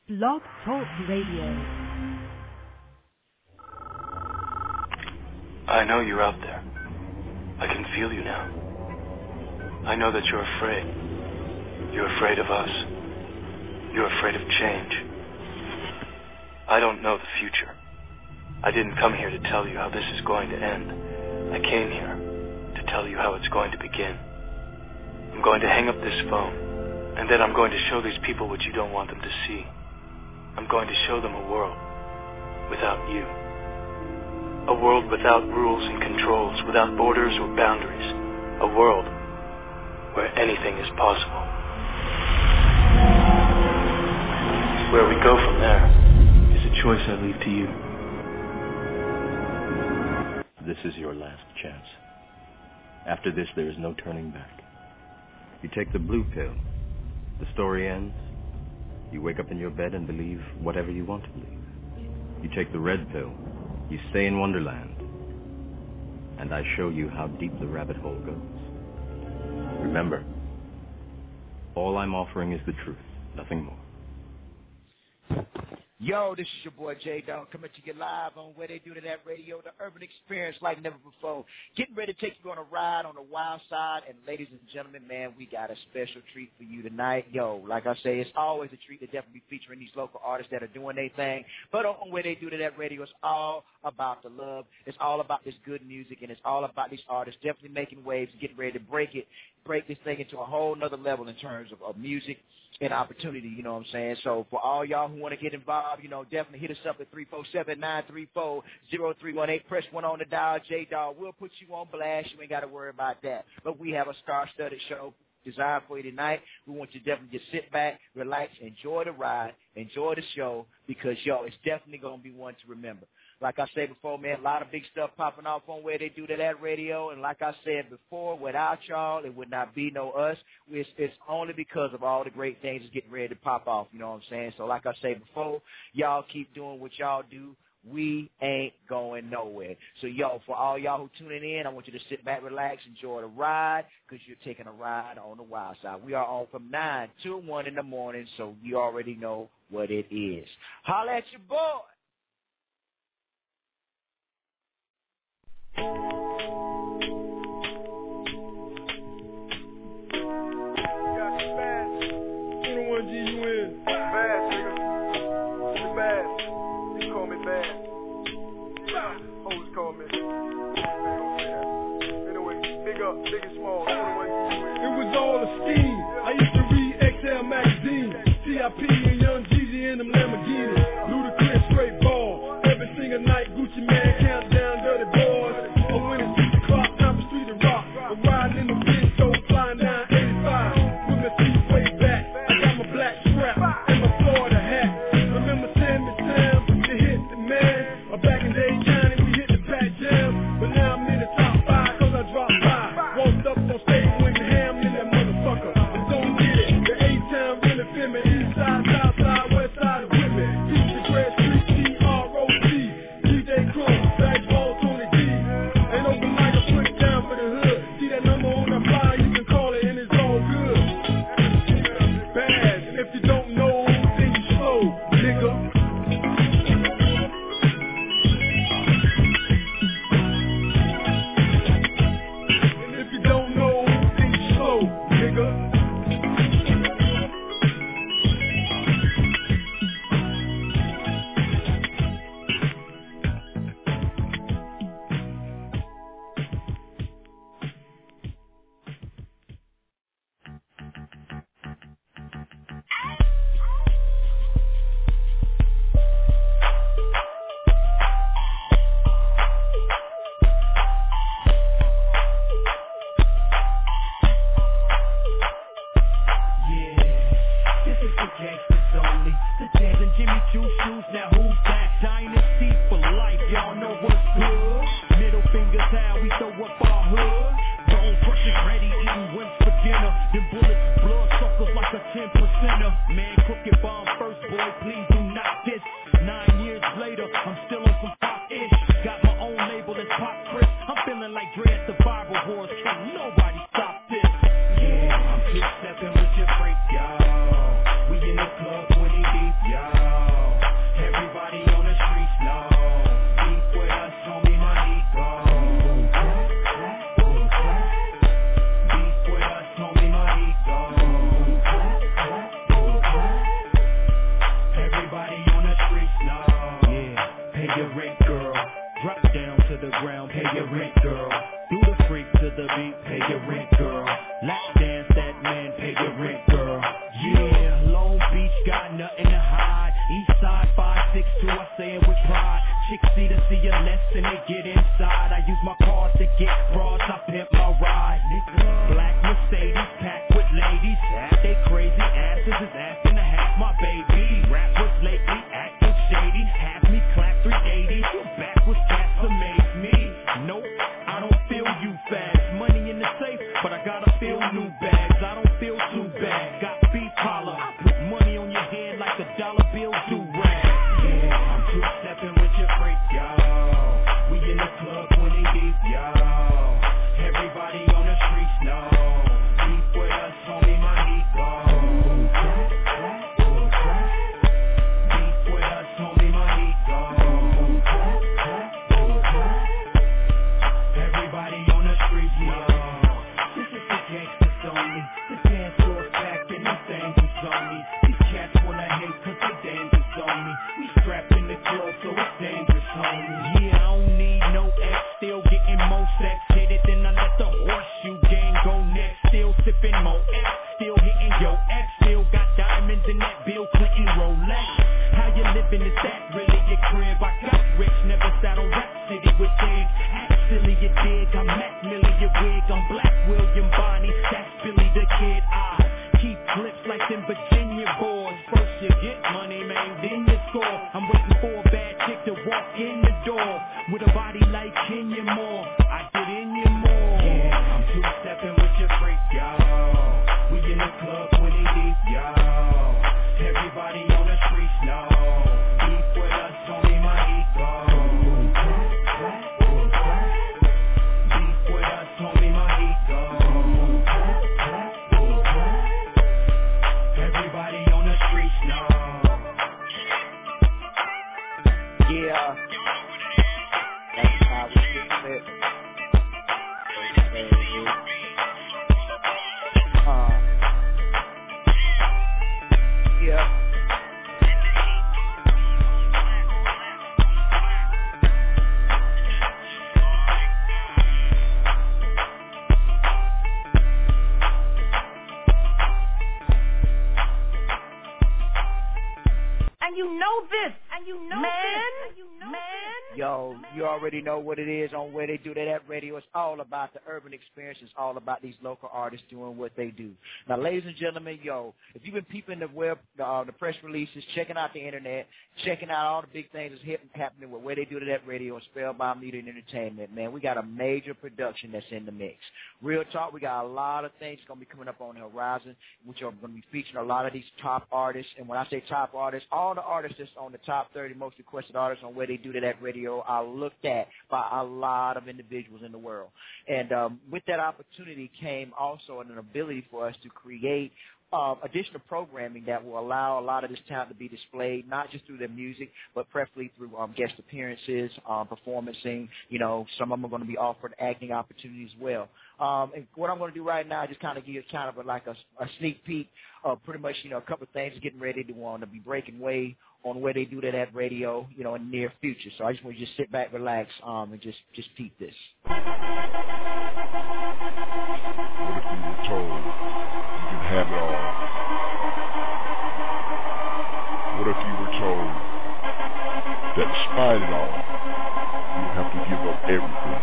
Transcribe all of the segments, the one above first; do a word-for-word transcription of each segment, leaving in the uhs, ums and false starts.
Blog Talk Radio. I know you're out there. I can feel you now. I know that you're afraid. You're afraid of us. You're afraid of change. I don't know the future. I didn't come here to tell you how this is going to end. I came here to tell you how it's going to begin. I'm going to hang up this phone, and then I'm going to show these people what you don't want them to see. I'm going to show them a world without you. A world without rules and controls, without borders or boundaries. A world where anything is possible. Where we go from there is a choice I leave to you. This is your last chance. After this, there is no turning back. You take the blue pill. The story ends. You wake up in your bed and believe whatever you want to believe. You take the red pill. You stay in Wonderland. And I show you how deep the rabbit hole goes. Remember, all I'm offering is the truth, nothing more. Yo, this is your boy J-Dog coming to you live on Where They Do To That Radio, the urban experience like never before. Getting ready to take you on a ride on the wild side. And ladies and gentlemen, man, we got a special treat for you tonight. Yo, like I say, it's always a treat to definitely be featuring these local artists that are doing their thing. But on Where They Do To That Radio, it's all about the love. It's all about this good music, and it's all about these artists definitely making waves and getting ready to break it, break this thing into a whole nother level in terms of, of music and opportunity, you know what I'm saying? So for all y'all who want to get involved, you know, definitely hit us up at three four seven, nine three four, zero three one eight. Press one on the dial, J-Dog. We'll put you on blast. You ain't got to worry about that. But we have a star-studded show designed for you tonight. We want you to definitely just sit back, relax, enjoy the ride, enjoy the show, because, yo, it's definitely going to be one to remember. Like I said before, man, a lot of big stuff popping off on Where They Do To That Radio. And like I said before, without y'all, it would not be no us. It's, it's only because of all the great things that's getting ready to pop off, you know what I'm saying? So like I said before, y'all keep doing what y'all do. We ain't going nowhere. So, yo, for all y'all who tuning in, I want you to sit back, relax, enjoy the ride, because you're taking a ride on the wild side. We are on from nine to one in the morning, so you already know what it is. Holla at your boy. twenty-one G U N. Bad, nigga. It's bad. You call me bad. Always call me. Anyway, big up, big and small. twenty-one G U N. It was all a scheme. I used to read X L magazine. T I P and Young Jeezy in them Lamborghinis. Ludacris straight ball. Every single night, Gucci Man countdown, dirty boys. I'm winning six o'clock, time for street and rock. I'm riding in the bitch, so flying down eighty-five. With my feet way back, I got my black strap and my Florida hat. Remember Sammy Sam, the hit the man. Or back in the day, Johnny, we hit the Pat Jam. But now I'm in the top five, cause I dropped by. Walked up on stage with the ham in that motherfucker. And don't get it, the A-Town really feel me. East side, south side, west side of Whitman. East the Grand Street, T R O C. D J Cruz, Backball, Tony D. Ain't open mic, I put it down for the hood. See that number on the flyer, you can call it and it's all good. Bad, and if you don't know, then you slow, nigga. And if you don't know, then you slow, nigga. Nobody stopped this. Yeah, I'm two stepping with your freak, y'all. We in the club twenty deep, y'all. nothing to hide. East side five six two, I say it with pride. Chicks see to see a less than they get inside. I use my cars to get bras, I pimp my ride. Black Mercedes packed with ladies. They crazy asses is asking to have my baby. Rappers lately acting shady. Have me clap three eighty. You backwards cats amaze me. Nope, I don't feel you fast. Money in the safe, but I gotta feel new bags. I don't feel too bad. Got beef holler. I put money on your head like a dollar bill do rag. Yeah, I'm two-stepping with your freak, yo. We in the club twenty deep, yo. Everybody on the streets know. Deep with us, homie, my heat go. Deep with us, homie, my heat go. Everybody on the streets know. This is the gangsters only. The dance floor's packed and these things is on me. These cats wanna hate cause they dangerous on me. We strapped in the club so it's dangerous, homie. Yeah, I don't need no X. Still getting more sex. Hit it, then I let the horseshoe gang go next. Still sipping more X. Still hitting your ex. Still got diamonds in that Bill Clinton Rolex. How you living? Is that really your crib? I got rich, never sat on Rap City with Dig. Act silly, you dig. I'm Mac Millie, your wig. I'm Black William Bonney. That's Billy the Kid. I keep clips like them Virginia boys. First you get money, man, then you score. I'm waiting for a bad chick to walk in the door with a body like Kenya Moore. I get in you more. Yeah, I'm two-stepping with your freak, yo. We in the club twenty deep, yo. Everybody on the streets know. Deep with us, homie, my ego. Deep with us, homie, my ego. Everybody on the streets know. Yeah. That's how we do it. Uh, yeah. And you know this. And you know Man, this. And you know man. this. Yo, you already know what it is on Where They Do That at Radio. It's all about the urban experience. It's all about these local artists doing what they do. Now, ladies and gentlemen, yo, if you've been peeping the web, uh, the press releases, checking out the internet, checking out all the big things that's hip, happening with Where They Do That at Radio and Spellbound Media and Entertainment, man, we got a major production that's in the mix. Real talk, we got a lot of things going to be coming up on the horizon, which are going to be featuring a lot of these top artists. And when I say top artists, all the artists that's on the top thirty most requested artists on Where They Do That at Radio are looked at by a lot of individuals in the world. And um, with that opportunity came also an ability for us to create Uh, additional programming that will allow a lot of this talent to be displayed, not just through their music, but preferably through um, guest appearances, um, performancing. You know, some of them are going to be offered acting opportunities as well. Um, and what I'm going to do right now is just kind of give you kind of a, like a, a sneak peek of pretty much, you know, a couple of things getting ready to want to be breaking way on Where They Do That at Radio, you know, in the near future. So I just want you to just sit back, relax, um, and just, just peep this. What if you were told you can have it all? What if you were told that despite it all, you have to give up everything?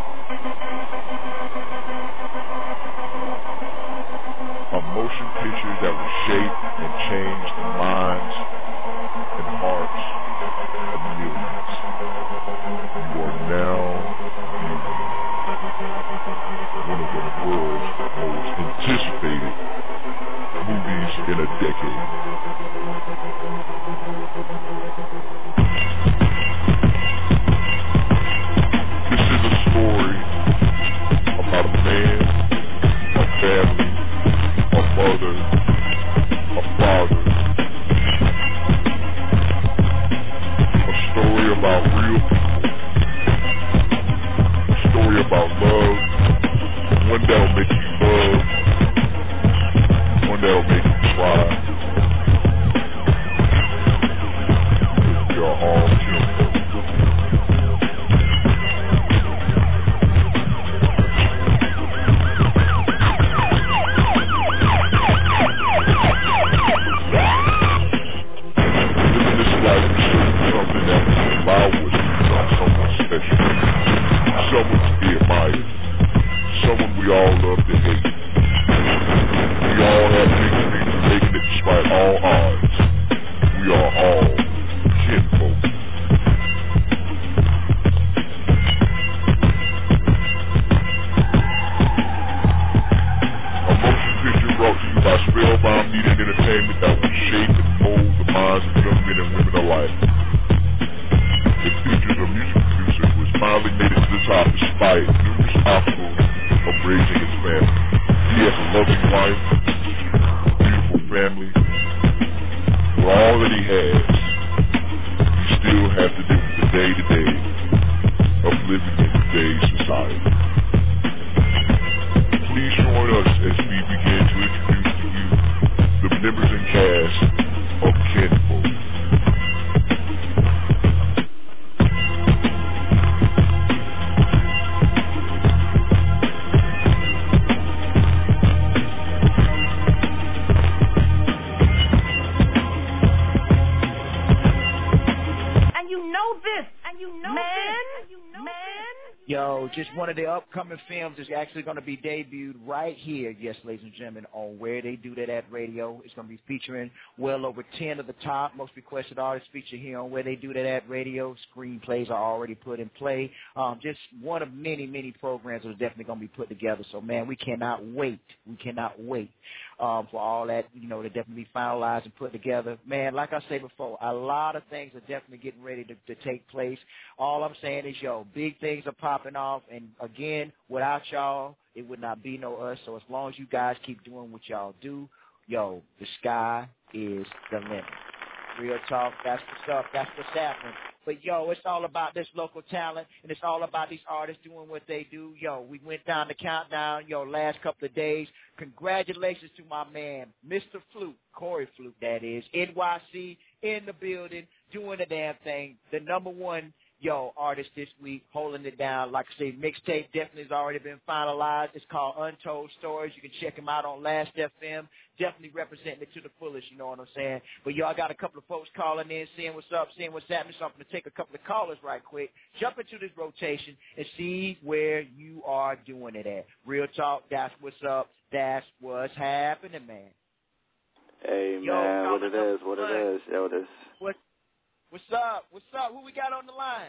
A motion picture that will shape and change the minds and hearts of millions. You are now viewing one of the world's most anticipated movies in a decade. This is a story about a man, a family, a mother, a father, of men and women alike. It features a music producer who has finally made it to the top despite numerous obstacles of raising his family. He has a loving wife, a beautiful family. For all that he has, he still has to deal with the day-to-day of living in today's society. Please join us as we begin to introduce to you the members and cast of Kinfolk. Yo, just one of the upcoming films is actually going to be debuted right here, yes, ladies and gentlemen, on Where They Do That at Radio. It's going to be featuring well over ten of the top most requested artists featured here on Where They Do That at Radio. Screenplays are already put in play. Um, just one of many, many programs that are definitely going to be put together. So, man, we cannot wait. We cannot wait um, for all that, you know, to definitely be finalized and put together. Man, like I said before, a lot of things are definitely getting ready to, to take place. All I'm saying is, yo, big things are popping off. And, again, without y'all, it would not be no us. So as long as you guys keep doing what y'all do, yo, the sky is the limit. Real talk, that's what's up, that's what's happening. But, yo, it's all about this local talent, and it's all about these artists doing what they do. Yo, we went down the countdown, yo, last couple of days. Congratulations to my man, Mister Fluke, Corey Fluke, that is, N Y C, in the building, doing the damn thing. The number one, yo, artist this week, holding it down. Like I say, mixtape definitely has already been finalized. It's called Untold Stories. You can check him out on Last F M. Definitely representing it to the fullest, you know what I'm saying? But, yo, I got a couple of folks calling in, seeing what's up, seeing what's happening. So I'm going to take a couple of callers right quick, jump into this rotation, and see where you are doing it at. Real talk, that's what's up. That's what's happening, man. Hey, yo, man, what it is, what it is. Yo, this. What, what's up? What's up? Who we got on the line?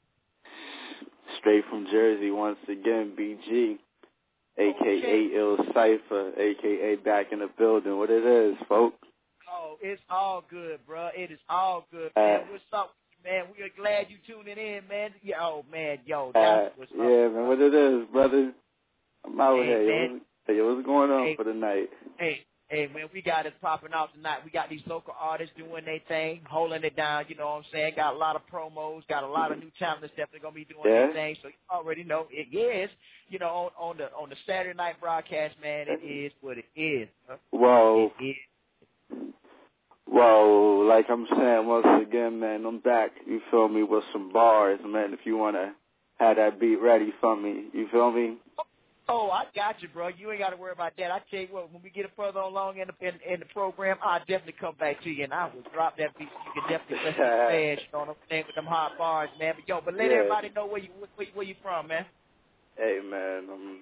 Straight from Jersey once again, B G. A K A Okay. Ill Cypher, A K A back in the building. What it is, folks? Oh, it's all good, bro. It is all good, man. Uh, what's up, man? We are glad you tuning in, man. Yeah, oh, man, yo, that's uh, what's yeah, up. Yeah, man, what it is, brother? I'm out hey, here. Man. Yo, what's, hey, what's going on hey, for the night? Hey, hey, man, we got it popping off tonight. We got these local artists doing their thing, holding it down, you know what I'm saying? Got a lot of promos, got a lot of new talent that's definitely going to be doing yeah. their thing. So you already know it is, you know, on, on the on the Saturday night broadcast, man, it is what it is. Huh? Whoa. It is. Whoa, like I'm saying, once again, man, I'm back, you feel me, with some bars, man, if you want to have that beat ready for me, you feel me? Oh, I got you, bro. You ain't got to worry about that. I tell you what, when we get further along in the, in, in the program, I'll definitely come back to you, and I will drop that beat so you can definitely listen to the fans, you know what I'm saying, with them hot bars, man. But, yo, but let yeah. everybody know where you where, where you from, man. Hey, man, um,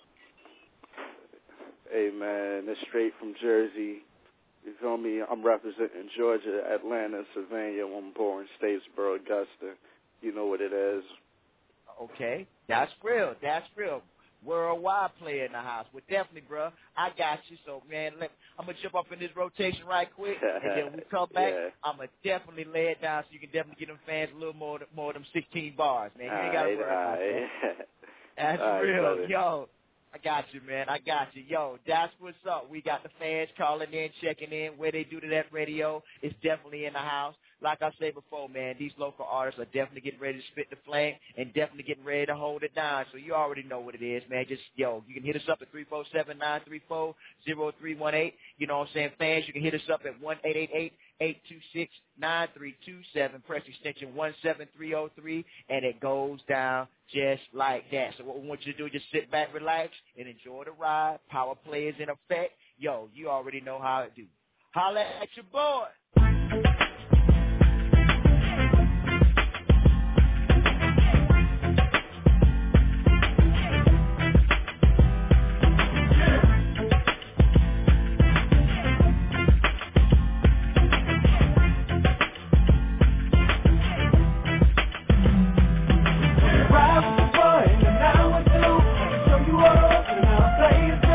hey, man, it's straight from Jersey. You feel me? I'm representing Georgia, Atlanta, Sylvania, one born, Statesboro, Augusta. You know what it is. Okay, that's real. That's real. Worldwide player in the house. Well, definitely, bro. I got you. So, man, let, I'm going to jump up in this rotation right quick, and then when we come back, yeah. I'm going to definitely lay it down so you can definitely get them fans a little more more of them sixteen bars, man. You ain't got to worry about that. That's all real. Right, Yo, I got you, man. I got you. Yo, that's what's up. We got the fans calling in, checking in. Where They Do That radio is definitely in the house. Like I said before, man, these local artists are definitely getting ready to spit the flame and definitely getting ready to hold it down. So you already know what it is, man. Just, yo, you can hit us up at three four seven, nine three four, zero three one eight. You know what I'm saying? Fans, you can hit us up at one eight eight eight, eight two six, nine three two seven. Press extension one seven three oh three, and it goes down just like that. So what we want you to do is just sit back, relax, and enjoy the ride. Power play is in effect. Yo, you already know how it do. Holla at your boy.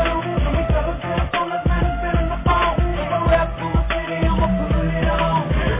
I'ma put it on.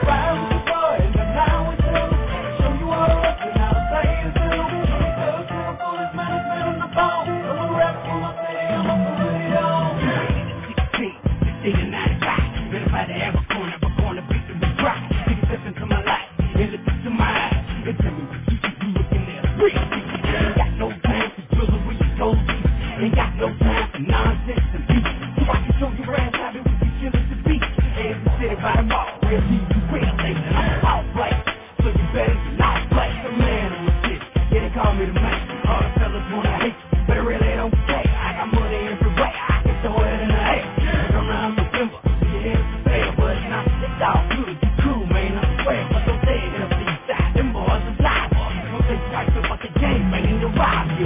real things and I'm a all play. So you better not play. The man in the city, yeah, they call me the man. All the fellas wanna hate you, but it really don't care. I got money every way, I can throw it in the air. Come around November, your head is fair, but it's not. It's all good, you cool, man, I swear. But don't say it up these sides, them boys is live. Don't they fight about the game, man, and they rob you.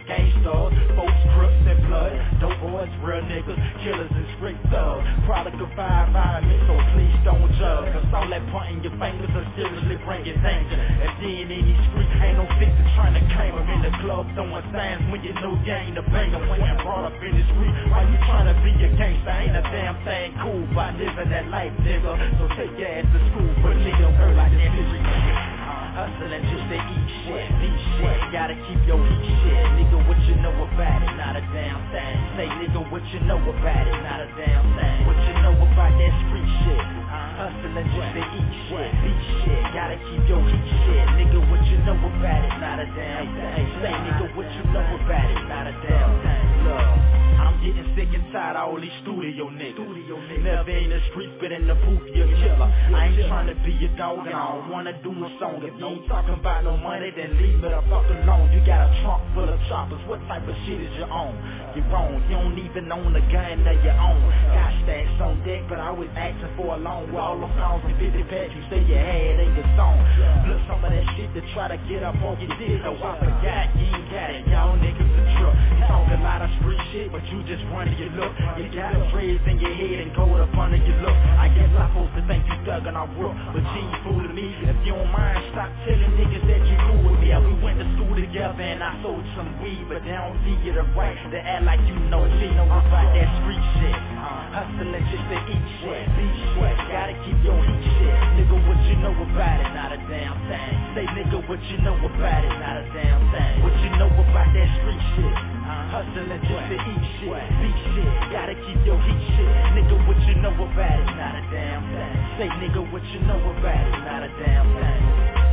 Killers and straight thugs, product of five violence, so please don't judge. Cause all that pointing your fingers are seriously bringing danger. And then in these streets, ain't no fixer trying to claim them. In the club throwing signs when you know you ain't a banger. When you're brought up in the street, why you trying to be a gangster? Ain't a damn thing cool by living that life, nigga. So take your ass to school, but nigga, hurt like that street. Hustling just to eat shit, eat shit. Gotta keep your heat shit. Nigga, what you know about it? Not a damn thing. Say, nigga, what you know about it? Not a damn thing. What you know about that street shit? Hustling just to eat shit, eat shit. Gotta keep your heat shit. Nigga, what you know about it? Not a damn thing. Say, nigga, what you know about it? Not a damn thing. Look, I'm getting sick and tired of all these studio niggas. Never in the streets, but in the booth, you a killer. I ain't trying to be your dog, and I don't wanna do a song. If you ain't talking about no money, then leave me the fuck alone. You got a trunk full of choppers. What type of shit is your own? You're wrong. You don't even own a gun of your own. Got stacks on deck, but I was asking for a loan. With all them pounds and fifty packs you say you had in your song. Look, some of that shit to try to get up on your dick. Oh, I forgot you ain't got it. Y'all niggas a truck. You talk a lot of street shit, but you just running your look. You got a phrase in your head and gold up under your look. I guess I'm supposed to think you thug and I rook, but you ain't fooling me. If you don't mind, stop telling niggas that you cool with me. We went to school together and I sold some weed, but they don't see you the right to act like you know me. Know about that street shit. Hustling just to eat shit, beat shit. Gotta keep your heat shit. Nigga, what you know about it? Not a damn thing. Say, nigga, what you know about it? Not a damn thing. What you know about that street shit? Hustling just to eat shit, beat shit. Gotta keep your heat shit. Nigga, what you know about it? Not a damn thing. Say, nigga, what you know about it? Not a damn thing.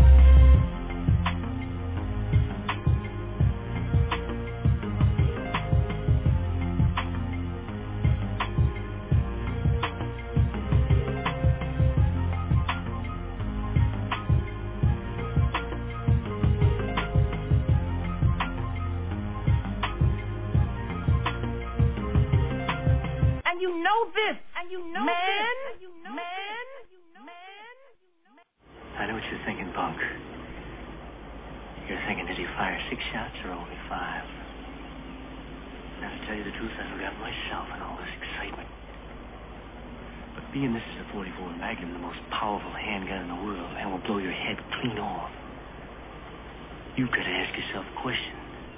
And you know this, and you know man, this, and you know man, you know man, you know. I know what you're thinking, punk. You're thinking, did he fire six shots or only five? Now, to tell you the truth, I forgot myself in all this excitement. But being this is a forty-four Magnum, the most powerful handgun in the world, and will blow your head clean off, you've got to ask yourself a question.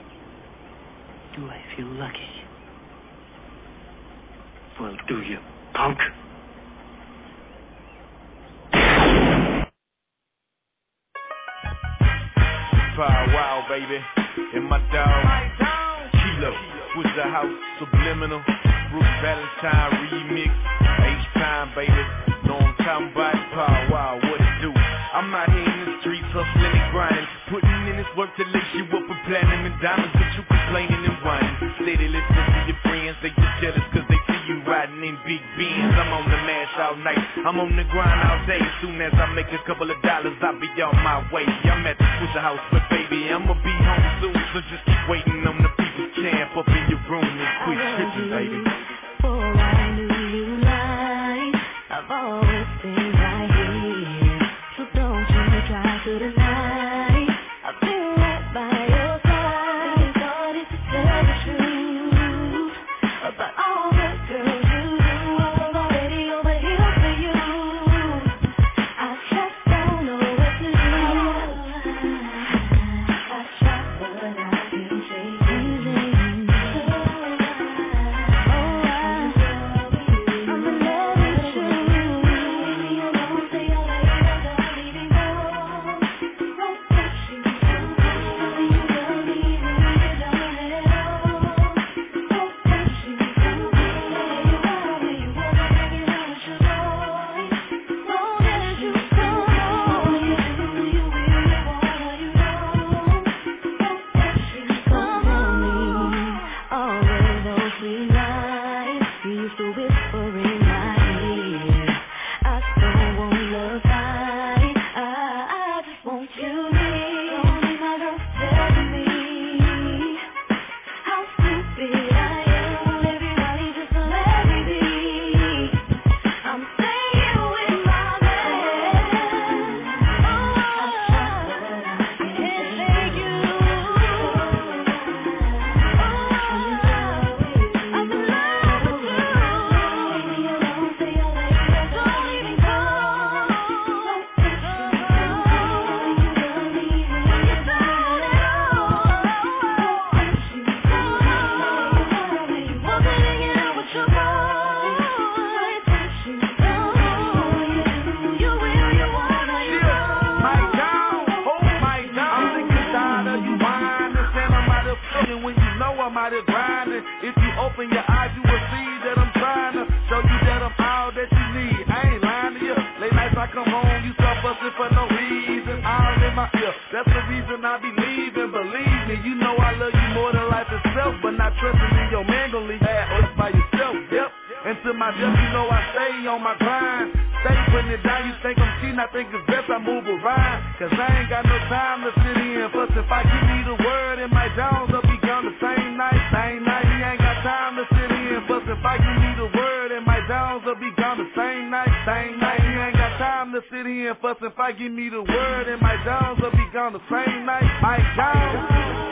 Do I feel lucky? Well, do you, punk? Power wow, baby. And my dog, Kilo. Switch the house, subliminal. Bruce Valentine remix. H-time, baby. Know I'm talking about power wow, what it do? I'm out here in the streets, hustling and grinding. Putting in this work to lace you up with platinum and diamonds, but you complaining and whining. Steady listening to your friends, they get jealous cause they see you riding in big Benz. I'm on the mash all night, I'm on the grind all day. Soon as I make a couple of dollars, I'll be on my way. I'm at the Swisher House, but baby, I'ma be home soon. So just keep waiting on the people's champ up in your room and quit tripping, baby. Before I knew you lied, I've always been right here. So don't you try to deny, I've been right by your side. You started to tell the truth about all the girls you do. I was already over here for you. I just don't know what to do. I try, but I can't take it. shining. If you open your eyes, you will see that I'm trying to show you that I'm all that you need. I ain't lying to you. Late nights I come home, you start busting for no reason. All in my ear, that's the reason I be leaving. Believe me, you know I love you more than life itself, but not trusting in your man gon' leave that us by yourself. Yep. And to my death, you know I stay on my grind. Stay putting it down, you think I'm cheating, I think it's best I move around. Cause I ain't got no time to sit in and fuss. If I give me the word in my Jones, I'll be gone the same night, same night. He ain't got time to sit in and fuss. If I give me the word in my Jones, I'll be gone the same night, same night. He ain't got time to sit in and fuss. If I give me the word in my Jones, I'll be gone the same night, Mike Jones.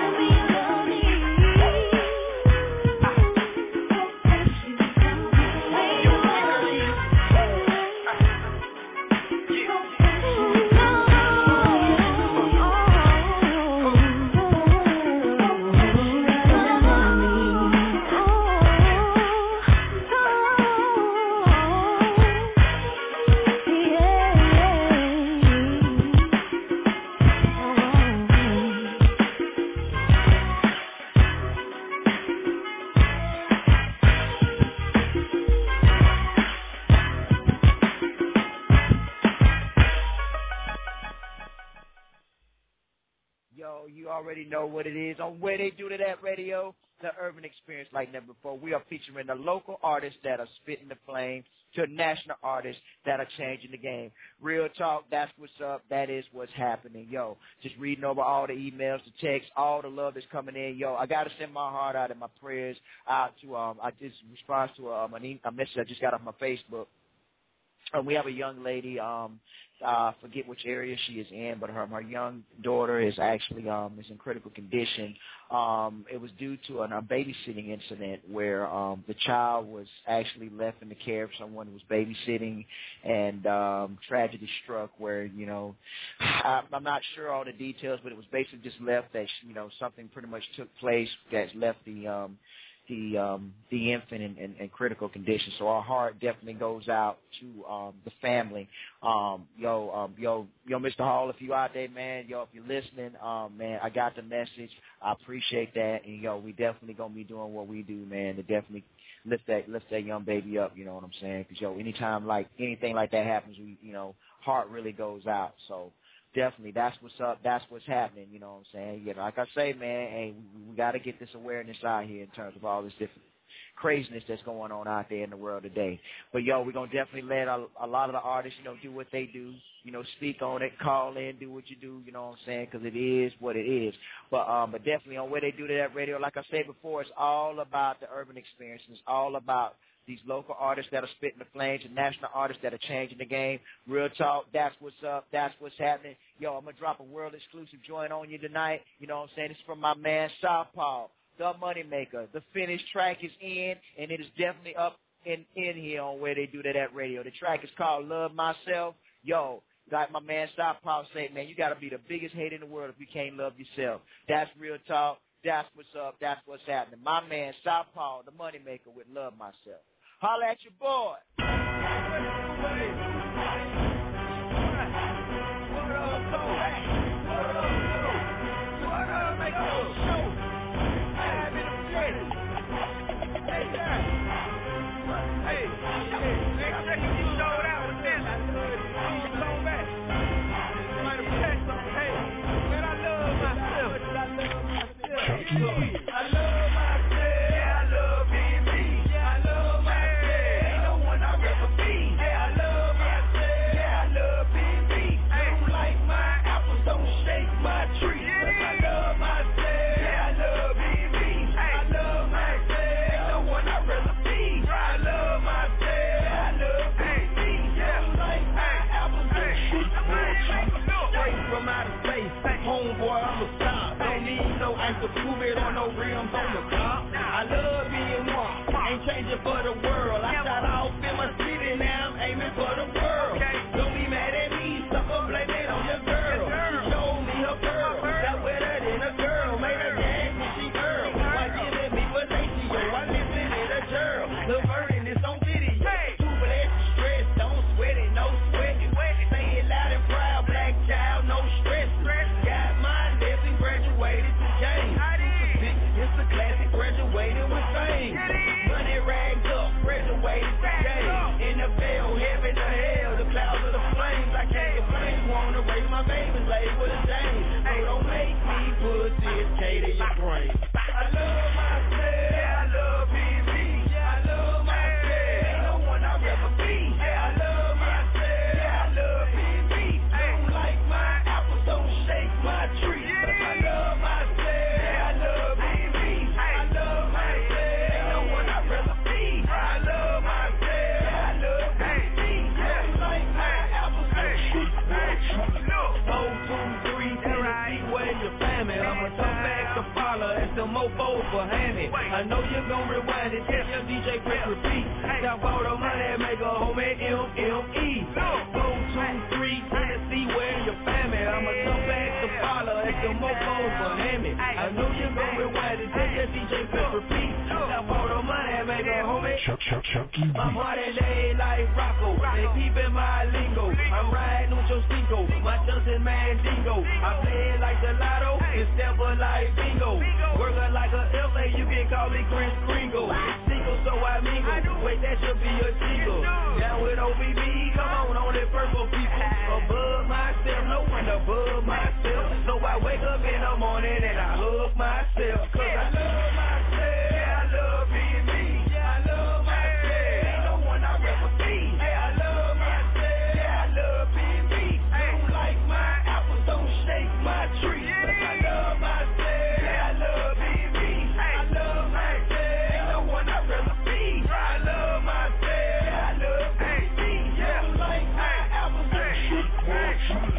You already know what it is on Where They Do to That Radio, the urban experience like never before. We are featuring the local artists that are spitting the flame to national artists that are changing the game. Real talk, that's what's up. That is what's happening. Yo, just reading over all the emails, the texts, all the love that's coming in. Yo, I got to send my heart out and my prayers out to, um, I just respond to um, a message I just got off my Facebook. Um, we have a young lady, um, I uh, forget which area she is in, but her her young daughter is actually um, is in critical condition. Um, it was due to an, a babysitting incident where um, the child was actually left in the care of someone who was babysitting, and um, tragedy struck where, you know, I, I'm not sure all the details, but it was basically just left that, you know, something pretty much took place that left the um, the um, the infant in, in, in critical condition. So our heart definitely goes out to um, the family. Um, yo, um, yo, yo, Mister Hall, if you out there, man, yo, if you're listening, um, man, I got the message. I appreciate that, and yo, we definitely gonna be doing what we do, man, to definitely lift that lift that young baby up. You know what I'm saying? Because yo, anytime like anything like that happens, we, you know, heart really goes out. So. Definitely, that's what's up. That's what's happening. You know what I'm saying? You know, like I say, man, hey, we, we got to get this awareness out here in terms of all this different craziness that's going on out there in the world today. But yo, we're gonna definitely let a, a lot of the artists, you know, do what they do. You know, speak on it, call in, do what you do. You know what I'm saying? Because it is what it is. But um, but definitely on Where They Do to That Radio, like I said before, it's all about the urban experience. It's all about these local artists that are spitting the flames and national artists that are changing the game. Real talk, that's what's up, that's what's happening. Yo, I'm going to drop a world exclusive joint on you tonight. You know what I'm saying? It's from my man, Southpaw, the Moneymaker. The finished track is in, and it is definitely up in, in here on Where They Do That at Radio. The track is called Love Myself. Yo, like my man Southpaw say, man, you got to be the biggest hater in the world if you can't love yourself. That's real talk. That's what's up. That's what's happening. My man Southpaw, the Moneymaker, with Love Myself. Holla at your boy. What up, What up, What up, make a little show. Have it upgraded. Hey, guys. Hey, hey, next second you showed out with this. You come back. Might have checked on, hey, man, I love myself. I love myself. I love myself. I love being me. I love myself. To prove it on no rims on the top. I love being one, ain't changing for the world. I shot off in my city, now I'm aiming for the world. Don't be mad at me, sucker, blame it on your girl. She showed me her girl, got wetter than a girl. Made her dance when she girl. Why giving me fellatio? I listen to the girl. The burden is on video. Too blessed to stress, don't sweat it, no sweating. Say it loud and proud, black child, no stress. Got my lesson, graduated to James. It's a classic, graduated with fame. Money rags up, graduated today. N F L, heaven to hell, the clouds of the flames. I can't complain, wanna raise my babies, label the same. So don't make me put this K to your brain. I love myself, I love B B. I love myself, ain't no one I'd rather be. I love myself, I love B B. Don't like my apples, don't shake my tree. I love myself, I love B B. I love myself, ain't no one I'd rather be. I love myself, I love B B. Don't like my apples, don't shake my tree. Four, two, three, Tennessee, where your family? I'm a tough back to follow, it's the mofo for Hammy. I know you're gon' rewind it, tell your D J press repeat. Stop all the money, make a home at M M E. Four, two, three, Tennessee, where your family? I'm a tough back to follow, it's the mofo for Hammy. I know you're gon' rewind it, tell your D J press repeat. Stop all the money, make a home at Chuck, Chuck, Chucky. I'm hard as day like Rocco, they keepin' my lingo. I'm riding with your Cinco, my Justin Mandingo. I play it like the lotto, it's never like bingo. Working like a L A, you can call me Chris Kringle. Single, so I mingle, wait, that should be a jingle. Down with O B B, come on, on that purple people. Above myself, no one above myself. So I wake up in the morning and I hug myself. Cause I love myself, I love being me. I love myself, ain't no one I'd rather be. I love myself, I love being me. Don't like my apples, don't shake my tree. I love myself, I love being me. I love myself, ain't no one I'd rather be. I love myself, I love being me. Don't like my apples, don't shake my tree.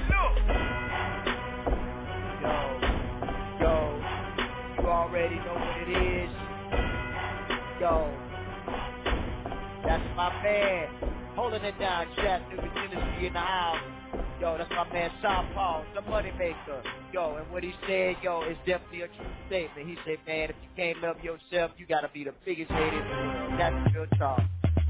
Yo, yo, you already know what it is. Yo, that's my man, holding it down, Chattanooga, Tennessee in the house. Yo, that's my man, Sean Paul, the money maker. Yo, and what he said, yo, is definitely a true statement. He said, man, if you can't love yourself, you gotta be the biggest hater in the world. That's real talk.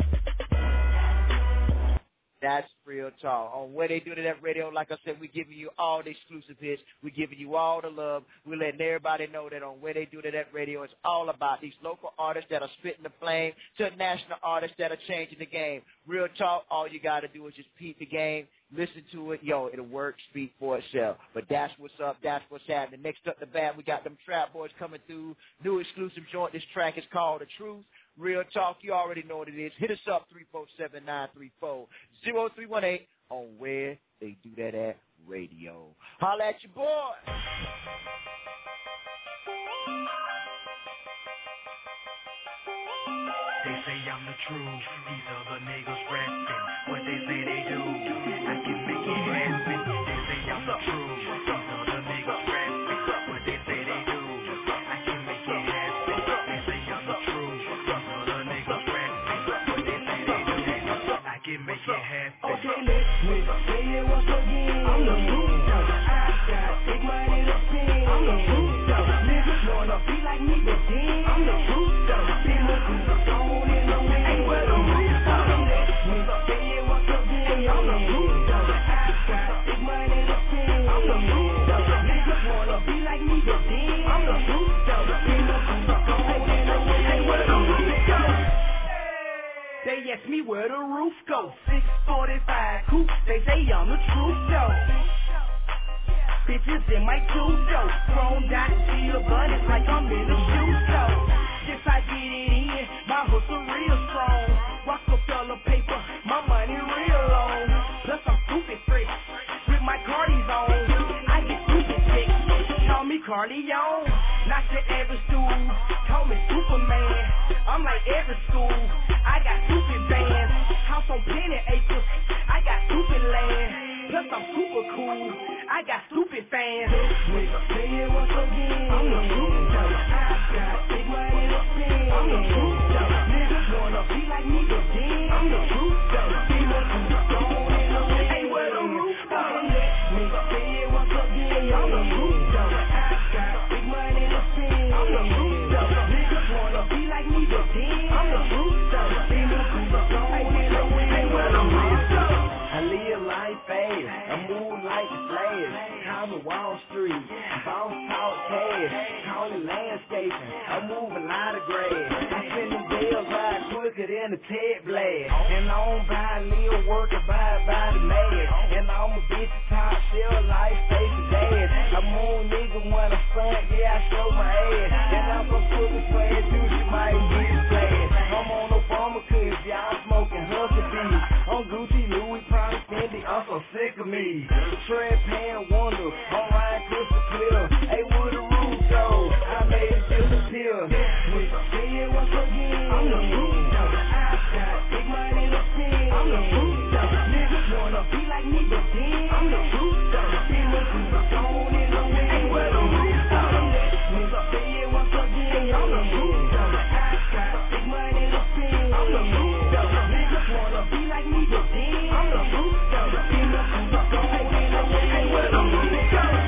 That's real talk. On Where They Do It At Radio, like I said, we're giving you all the exclusive hits. We're giving you all the love. We're letting everybody know that on Where They Do It At Radio, it's all about these local artists that are spitting the flame to national artists that are changing the game. Real talk, all you got to do is just peep the game, listen to it. Yo, it'll work, speak for itself. But that's what's up. That's what's happening. Next up the bat, we got them Trap Boys coming through. New exclusive joint. This track is called The Truth. Real talk, you already know what it is. Hit us up, three four seven, nine three four, zero three one eight on Where They Do That At Radio. Holla at your boy. They say I'm the truth. These other niggas rapping what they say they do. I can make it happen. They say I'm the truth. These other niggas rapping what they say they do. I can make it happen. They say I'm the truth. These other niggas rapping what they say they do. I can make it happen. Okay, let's say it once again. I'm the truth. I got big money to spend. I'm the truth. Niggas wanna be like me, but then I'm the truth. Been looking for gold in the wind. Ain't where the roof from. Let's say it once again. I'm the truth. I got big money to spend. I'm the truth. Niggas wanna be like me, but then I'm the truth. Been looking for gold in the wind. Ain't where the roof from. They ask me where the roof goes. six forty-five coupe, they say I'm the truth, though. Bitches in my shoes, though. Chrome dot, see the buttons like I'm in a shoe store. Yes, I get it in, my hustle real strong. Rockefeller paper, my money real long. Plus I'm stupid fresh, with my Cardi's on. I get stupid chicks, call me Carleon. Not your average dude, call me Superman. I'm like every school, I got stupid bands. House on Penny Acres, I got stupid land. Plus I'm super cool, I got stupid fans. Nigga, say it once again. I'm the truth, I got big money to spend. I'm the truth, niggas wanna be like me, but then I'm the truth, see what's going in the wind. Ain't where the roof from. Nigga, say it once again. I'm the truth, I got big money to spend. I'm the truth, niggas wanna be like me, but then I'm the truth, see what's going in the wind. Ain't where the roof from. I live life fast, I move like a flash. Call me Wall Street, boss talk cash. Call it landscaping, I move a lot of grass. I spend the in the Ted blast. And I don't buy Leo work or buy by the mad. And I'm a bitch top shell life, face to dad. I'm on nigga when I front, yeah, I show my ass. And I'm so cool as fast, do she might get flat. I'm on Obama cause y'all smoking hustle beef. I'm Gucci, Louis, Prada, Fendi, I'm so sick of me. Tread pan wonder, I'm Ryan Crystal Clear. Hey, with the roof though, I made it disappear. See it once again. I'm the fruit though, I got big money to spend. I'm the fruit though, niggas wanna be like me, but then I'm the fruit though. See what's going in the wind. Hey, where the roof though? See it once again. I'm the fruit though, I got big money to spend. I'm the fruit though, niggas wanna be like me, but then I'm the fruit though. See what's going in the wind. Hey, where the roof though?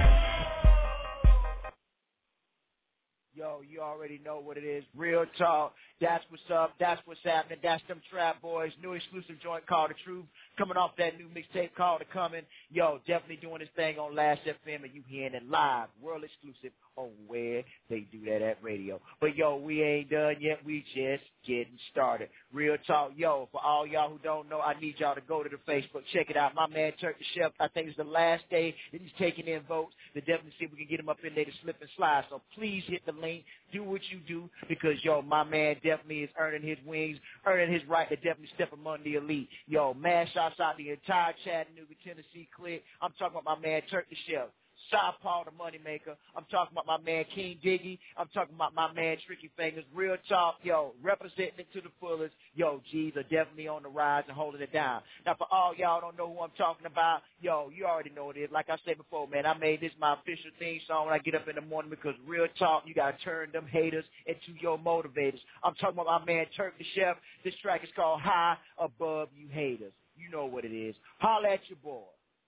Yo, you already know what it is. Real talk. That's what's up. That's what's happening. That's them Trap Boys. New exclusive joint called The Truth. Coming off that new mixtape called The Coming. Yo, definitely doing this thing on Last F M, and you hearing it live, world exclusive on where they do that at radio. But yo, we ain't done yet. We just getting started. Real talk. Yo, for all y'all who don't know, I need y'all to go to the Facebook. Check it out. My man Turk the Chef, I think it's the last day that he's taking in votes to definitely see if we can get him up in there to slip and slide. So please hit the link. Do what you do because, yo, my man definitely is earning his wings, earning his right to definitely step among the elite. Yo, man, shouts out the entire Chattanooga, Tennessee clique. I'm talking about my man Turk the Chef. Southpaw the Moneymaker. I'm talking about my man King Diggy. I'm talking about my man Tricky Fingers. Real talk, yo, representing it to the fullest. Yo, G's are definitely on the rise and holding it down. Now, for all y'all don't know who I'm talking about, yo, you already know what it is. Like I said before, man, I made this my official theme song when I get up in the morning because real talk, you got to turn them haters into your motivators. I'm talking about my man Turk the Chef. This track is called High Above You Haters. You know what it is. Holla at your boy.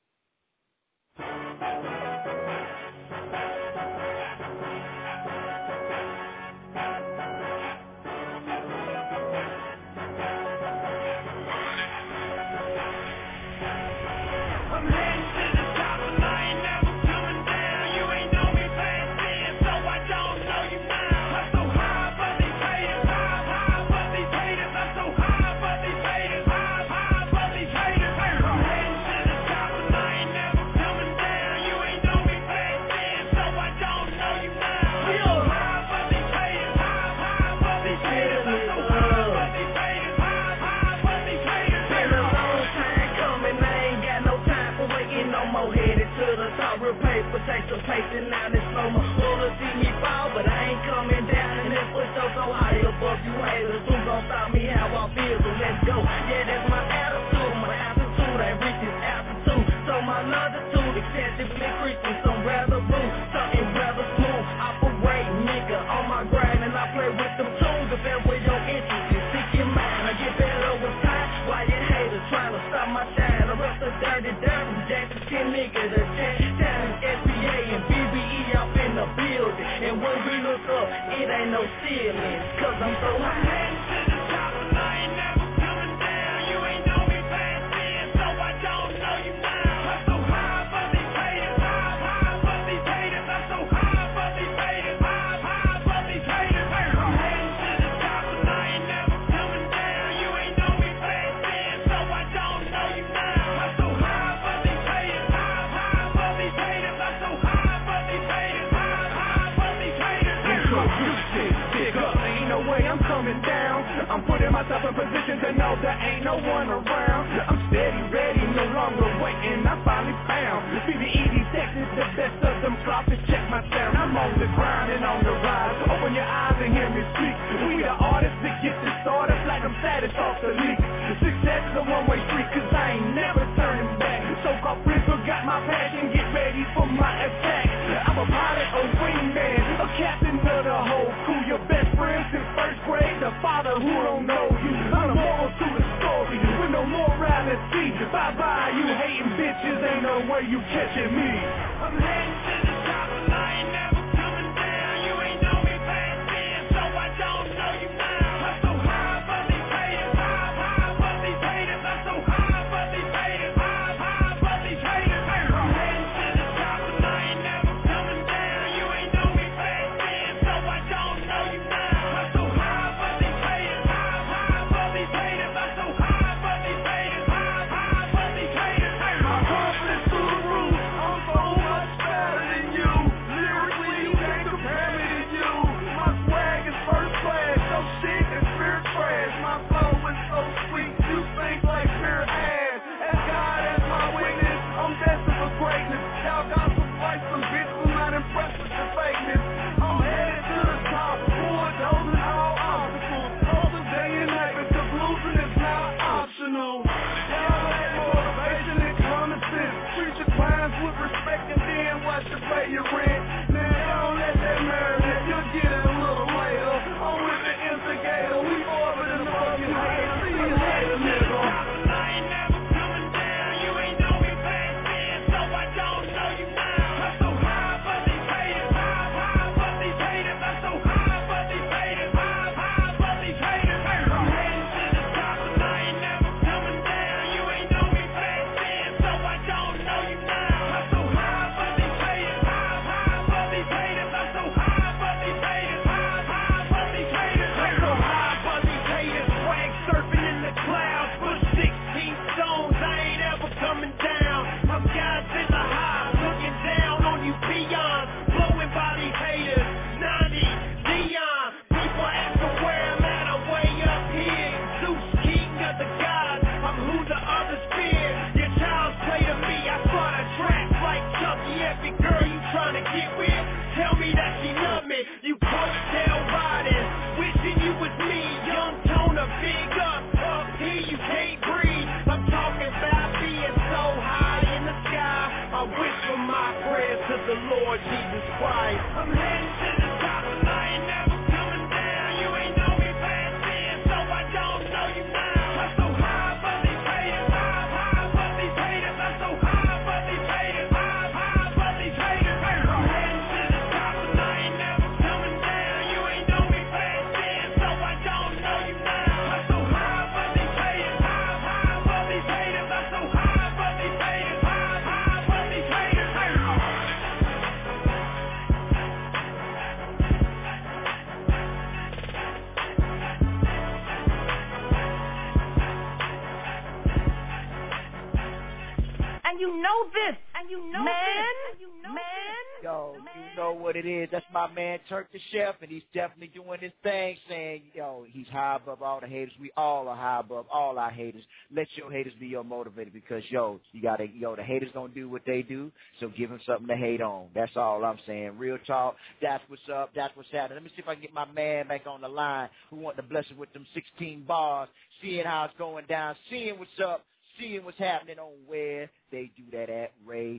Take some pacing now this slow-mo. Wanna see me fall, but I ain't coming down. And this was so, so high above you haters. Who gon' stop me how I feel? So let's go. Yeah, that's my attitude. My attitude ain't reach this altitude. So my longitude excessively creeping. Some rather rude, something rather smooth. Operate, nigga, on my grind. And I play with them tunes. If that's where your interest is, seek your mind. I get better with time. Why you haters trying to stop my shine? The rest of dirty, dirty. Jackson ten nigga, the chat. And when we look up, it ain't no ceiling, cause I'm so high. Heading to the top and I ain't never coming down. You ain't know me back then, so I don't know you now. I'm so high for these haters, high, high for these haters. I'm so high for these haters, high, high for these haters. I'm heading to the top and I ain't never coming down. You ain't know me back then, so I don't know you now. I'm so high for these haters, high, high for these haters. I'm so high for these haters. Way I'm coming down, I'm putting myself in position to know there ain't no one around. I'm steady, ready, no longer waiting, I finally found B B E D Texas, the best of them closets, check my sound. I'm on the grind and on the rise. Open your eyes and hear me speak. We the artists that get this started like I'm status off the league. Success is a one-way street, cause I ain't never turning back. So-called principal got my passion, get ready for my attack. I'm a pilot, a wingman, a captain of the whole crew. Your best friend since first grade, the father who don't know you. I'm the moral to the story, with no morality. Bye-bye, you hating bitches, ain't no way you catching me. I'm heading to the top and I ain't never coming down. You ain't know me back then, so I don't know you now. I'm so high for these haters, high, high for these haters. I'm so high for these haters, high, high for these haters. I'm heading to the top and I ain't never coming down. You ain't know me back then, so I don't know you now. I'm so high for these haters, high, high for these You coattail riding, wishing you was me. Young Toner, big up, up here you can't breathe. I'm talking about being so high in the sky. I wish for my prayers to the Lord Jesus Christ. I'm heading to the top and I ain't never coming down. You ain't know me back then, so I don't know you now. I'm so high but these haters, high, high but these haters. I'm so high but these haters, high, high but these haters. I'm heading to the top and I ain't never coming down. You ain't know me back then, so I don't know you now. I'm so high but these haters, high, high but these haters. I'm so high but these haters, high, high but these haters. And you know this. And you know man, this. And you know man. Yo, you know what it is. That's my man Turk the Chef, and he's definitely doing his thing, saying, yo, he's high above all the haters. We all are high above all our haters. Let your haters be your motivator because, yo, you got to, yo, the haters going to do what they do, so give them something to hate on. That's all I'm saying. Real talk. That's what's up. That's what's happening. Let me see if I can get my man back on the line who want to bless us with them sixteen bars, seeing how it's going down, seeing what's up, seeing what's happening on where they do that at Radio.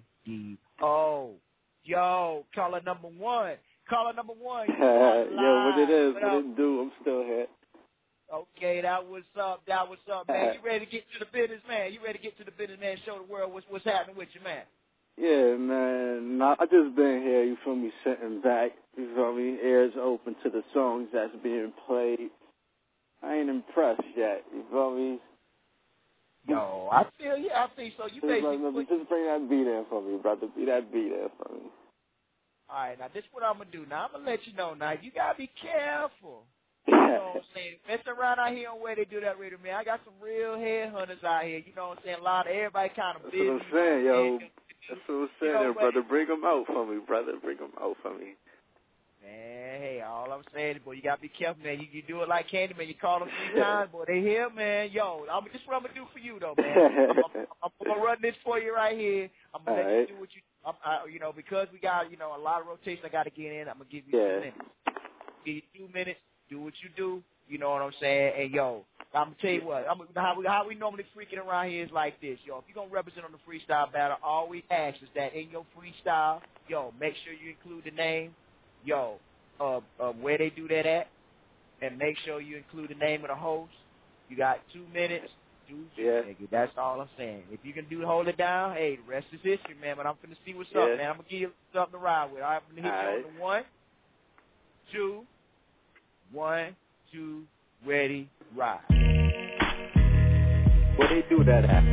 Yo, caller number one. Caller number one. Yo, what it is, what, what it do, I'm still here. Okay, that was up, that was up, man. You ready to get to the business, man? You ready to get to the business, man? Show the world what's, what's happening with you, man. Yeah, man. Nah, I just been here, you feel me, sitting back. You feel me? Ears open to the songs that's being played. I ain't impressed yet, you feel me? Yo, I feel you. I think so. You just, basically like, just bring that beat in for me, brother. Be that beat in for me. All right, now this is what I'm gonna do. Now I'm gonna let you know. Now you gotta be careful. You know what I'm saying? Mess around out here on where they do that radio, man. I got some real headhunters out here. You know what I'm saying? A lot of everybody kind of That's busy. What I'm saying, yo. That's what I'm saying, you know, brother. Bring them out for me, brother. Bring them out for me. Man, hey, all I'm saying is, boy, you gotta be careful, man. You, you do it like Candyman. You call them three times, boy. They here, man. Yo, I'm, this is what I'm gonna do for you, though, man. I'm, I'm, I'm, I'm gonna run this for you right here. I'm gonna all let right. you do what you, I'm, I, you know, because we got, you know, a lot of rotation I got to get in. I'm gonna give you yeah. two minutes. Give you two minutes. Do what you do. You know what I'm saying? And yo, I'm gonna tell you what. I'm how we how we normally freaking around here is like this, yo. If you're gonna represent on the freestyle battle, all we ask is that in your freestyle, yo, make sure you include the name, yo. Uh, uh, where they do that at, and make sure you include the name of the host. You got two minutes. Do yeah. nigga. That's all I'm saying. If you can do hold it down, hey, the rest is history, man. But I'm finna see what's yeah. up, man. I'm gonna give you something to ride with. All right, I'm gonna hit all you right. on the one, two, one, two, ready, ride. Where they do that at?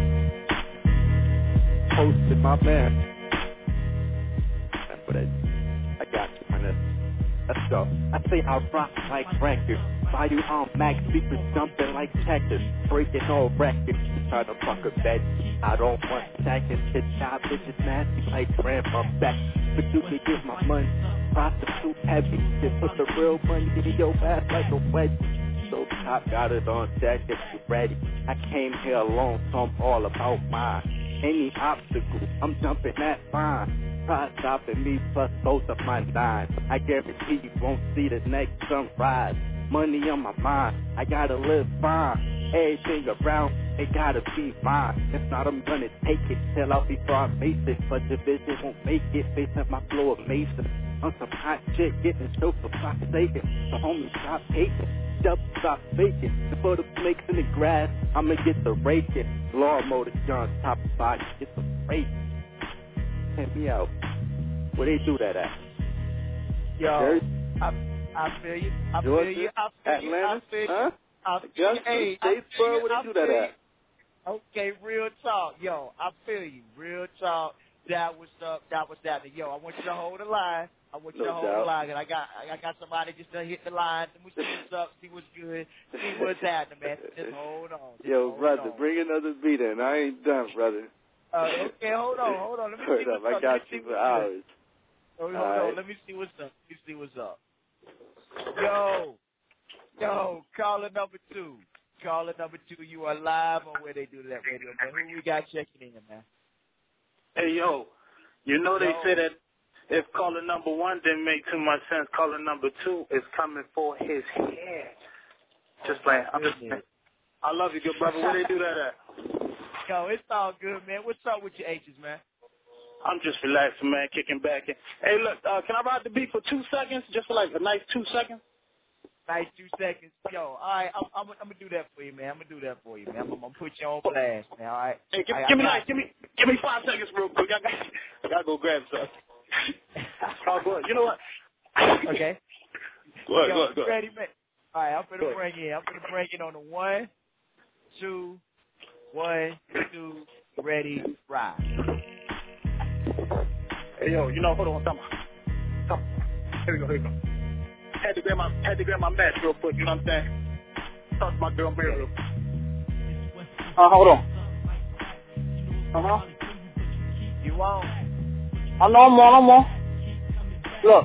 Hosted my man. That's what I. I got you, man. Let's go. I say I rock like records. Buy you on Max, speakers jumping like Texas. Breaking all records. Try to fuck a bed. I don't want seconds. Hit job, bitches nasty like grandma back. But you can get my money. Prostitute heavy. Just put the real money in your ass like a wedgie. So top got it on deck if you ready. I came here alone, so I'm all about mine. Any obstacle, I'm jumping that fine. Try stopping me, plus both of my nines. I guarantee you won't see the next sunrise. Money on my mind, I gotta live fine. Everything around, it gotta be mine. If not, I'm gonna take it till out before I face it. But the vision won't make it, facing my flow of Mason. On some hot shit, getting choked for stop saving. So homie, stop hating. Just stop faking. Before the snakes in the grass, I'ma get the raking. Lawnmower John, top of body, get the raking. Hit me out. Where they do that at? Yo, I, I feel you. I feel you. I feel you. I feel you. Huh? I feel you. Hey, I feel you. Where they do that at? Okay, real talk. Yo, I feel you. Real talk. That was up. That was that. Yo, I want you to hold the line. I want you no to hold doubt. the line. And I got, I got somebody just to hit the line. And we see what's up. See what's good. See what's happening, man. Just hold on. Just Yo, hold brother, on. bring another beat in. I ain't done, brother. Uh, okay, hold on, hold on. Let me Hold see what's up. up. I got Let me you see for what's hours. Hold, hold All on. right. Let me see what's up. Let me see what's up. Yo, yo, caller number two. Caller number two. You are live on Where They Do That Radio, man. Who we got checking in, man? Hey, yo, you know they yo. say that If caller number one didn't make too much sense, caller number two is coming for his head. Just like, I'm just, I love you, good brother. Where they do that at? Yo, it's all good, man. What's up with your H's, man? I'm just relaxing, man, kicking back. And, hey, look, uh, can I ride the beat for two seconds? Just for like a nice two seconds? Nice two seconds. Yo, all right, I'm, I'm, I'm going to do that for you, man. I'm going to do that for you, man. I'm, I'm going to put you on blast, man, all right? Hey, give, right, give me like, give me give me five seconds real quick. I got I gotta go grab something. Oh, go ahead. You know what? Okay. Go ahead, Yo, go ahead, go ahead. ready, man? All right, I'm going to bring it. I'm going to bring it on the one, two, one, two, ready, ride. Hey, yo, you know, hold on, come on. Come on. Here we go, here we go. Had to grab my, had to grab my match real quick, you know what I'm saying? Talk to my girl Mary real quick. Uh, hold on. Uh-huh. You won't? I know I'm on, I'm on. Look.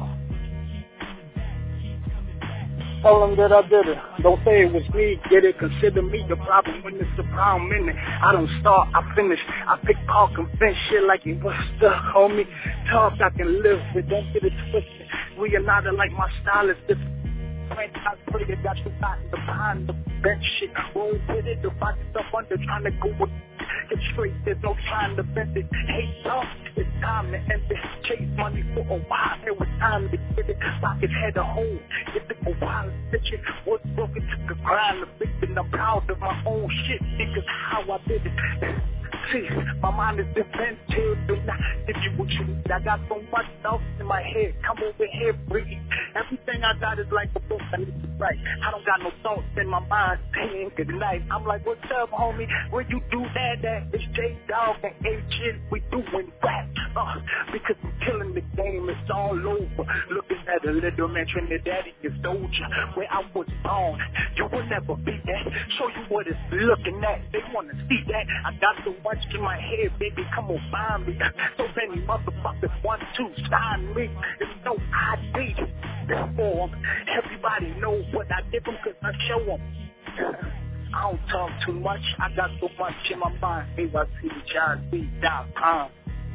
Tell them that I did it. Don't say it was me, get it, consider me the problem when it's the problem in it. I don't start, I finish. I pick all convince shit like it was stuck, homie. Talk I can live with, don't get it twisted. We are not alike, my style is different. I pray that got you out in the behind the bench shit. Roll with it, the box stuff under, trying to go with it. Get straight, there's no time to bend it. Hey, y'all, it's time to end it. Chase money for a while, it was time to get it. Pockets had a hole, get it a while, bitch it. What's broken, took a grind, the victim, I'm proud of my own shit, because how I did it. See, my mind is defensive, do not give you what you need. I got so much stuff in my head, come over here, breathe. Everything I got is like a book I need to write. I don't got no thoughts in my mind saying good night. I'm like, what's up, homie? Where you do that at? It's J-Dog and H-N, we doing rap. Uh, because I'm killing the game, it's all over. Looking at a little man, Trinidad, is soldier. Where I was born, you will never be that. Show you what it's looking at, they want to see that. I got so much in my head, baby, come on, find me. So many motherfuckers want to sign me. There's no I D. Therefore, everybody knows what I give them because I show them. I don't talk too much. I got so much in my mind. A Y C John B dot com.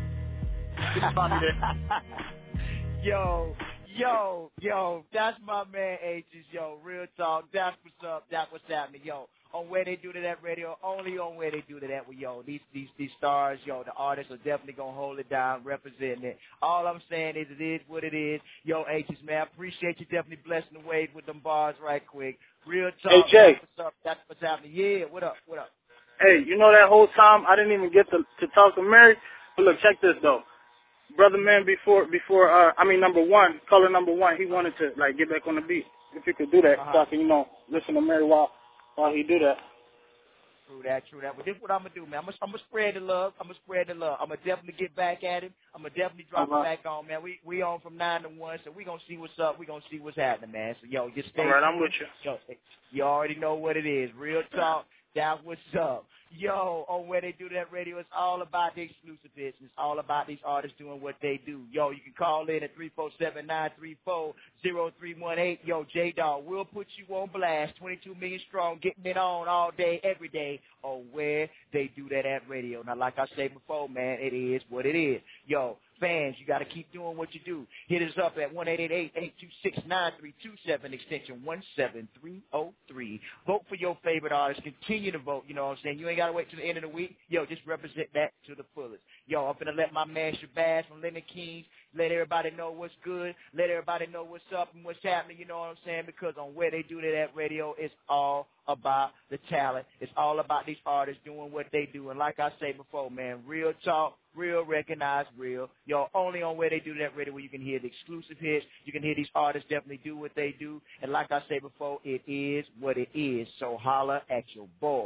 Yo, yo, yo, that's my man H's, yo, real talk. That's what's up. That's what's happening, yo. On Where They Do That at Radio, only on Where They Do That at with, yo, these these these stars, yo, the artists are definitely going to hold it down, representing it. All I'm saying is it is what it is. Yo, H's, man, I appreciate you definitely blessing the wave with them bars right quick. Real talk. Hey, Jay. That's what's up. That's what's happening. Yeah, what up, what up? Hey, you know that whole time I didn't even get to, to talk to Mary? But look, check this, though. Brother man, before, before uh, I mean, number one, caller number one, he wanted to, like, get back on the beat. If you could do that, uh-huh. so I can, you know, listen to Mary while, while he do that. True that, true that. But this is what I'm going to do, man. I'm going I'm to spread the love. I'm going to spread the love. I'm going to definitely get back at him. I'm going to definitely drop uh-huh. it back on, man. We we on from nine to one, so we going to see what's up. we going to see what's happening, man. So, yo, just stay. All right, I'm with you. Yo, you already know what it is. Real talk. That's what's up. Yo, on Where They Do That Radio, it's all about the exclusive business. It's all about these artists doing what they do. Yo, you can call in at three four seven, nine three four, zero three one eight. Yo, J-Dog, we'll put you on blast. twenty-two million strong, getting it on all day, every day on Where They Do That at Radio. Now, like I said before, man, it is what it is. Yo, fans, you got to keep doing what you do. Hit us up at one eight eight eight, eight two six, nine three two seven, extension one seven three oh three. Vote for your favorite artist. Continue to vote, you know what I'm saying? You ain't got to wait till the end of the week. Yo, just represent that to the fullest. Yo, I'm going to let my man Shabazz from Lemon Kings let everybody know what's good. Let everybody know what's up and what's happening, you know what I'm saying? Because on Where They Do That at Radio, it's all about the talent. It's all about these artists doing what they do. And like I say before, man, real talk, real recognized, real. Yo, only on Where They Do That Radio where you can hear the exclusive hits. You can hear these artists definitely do what they do. And like I say before, it is what it is. So holla at your boy.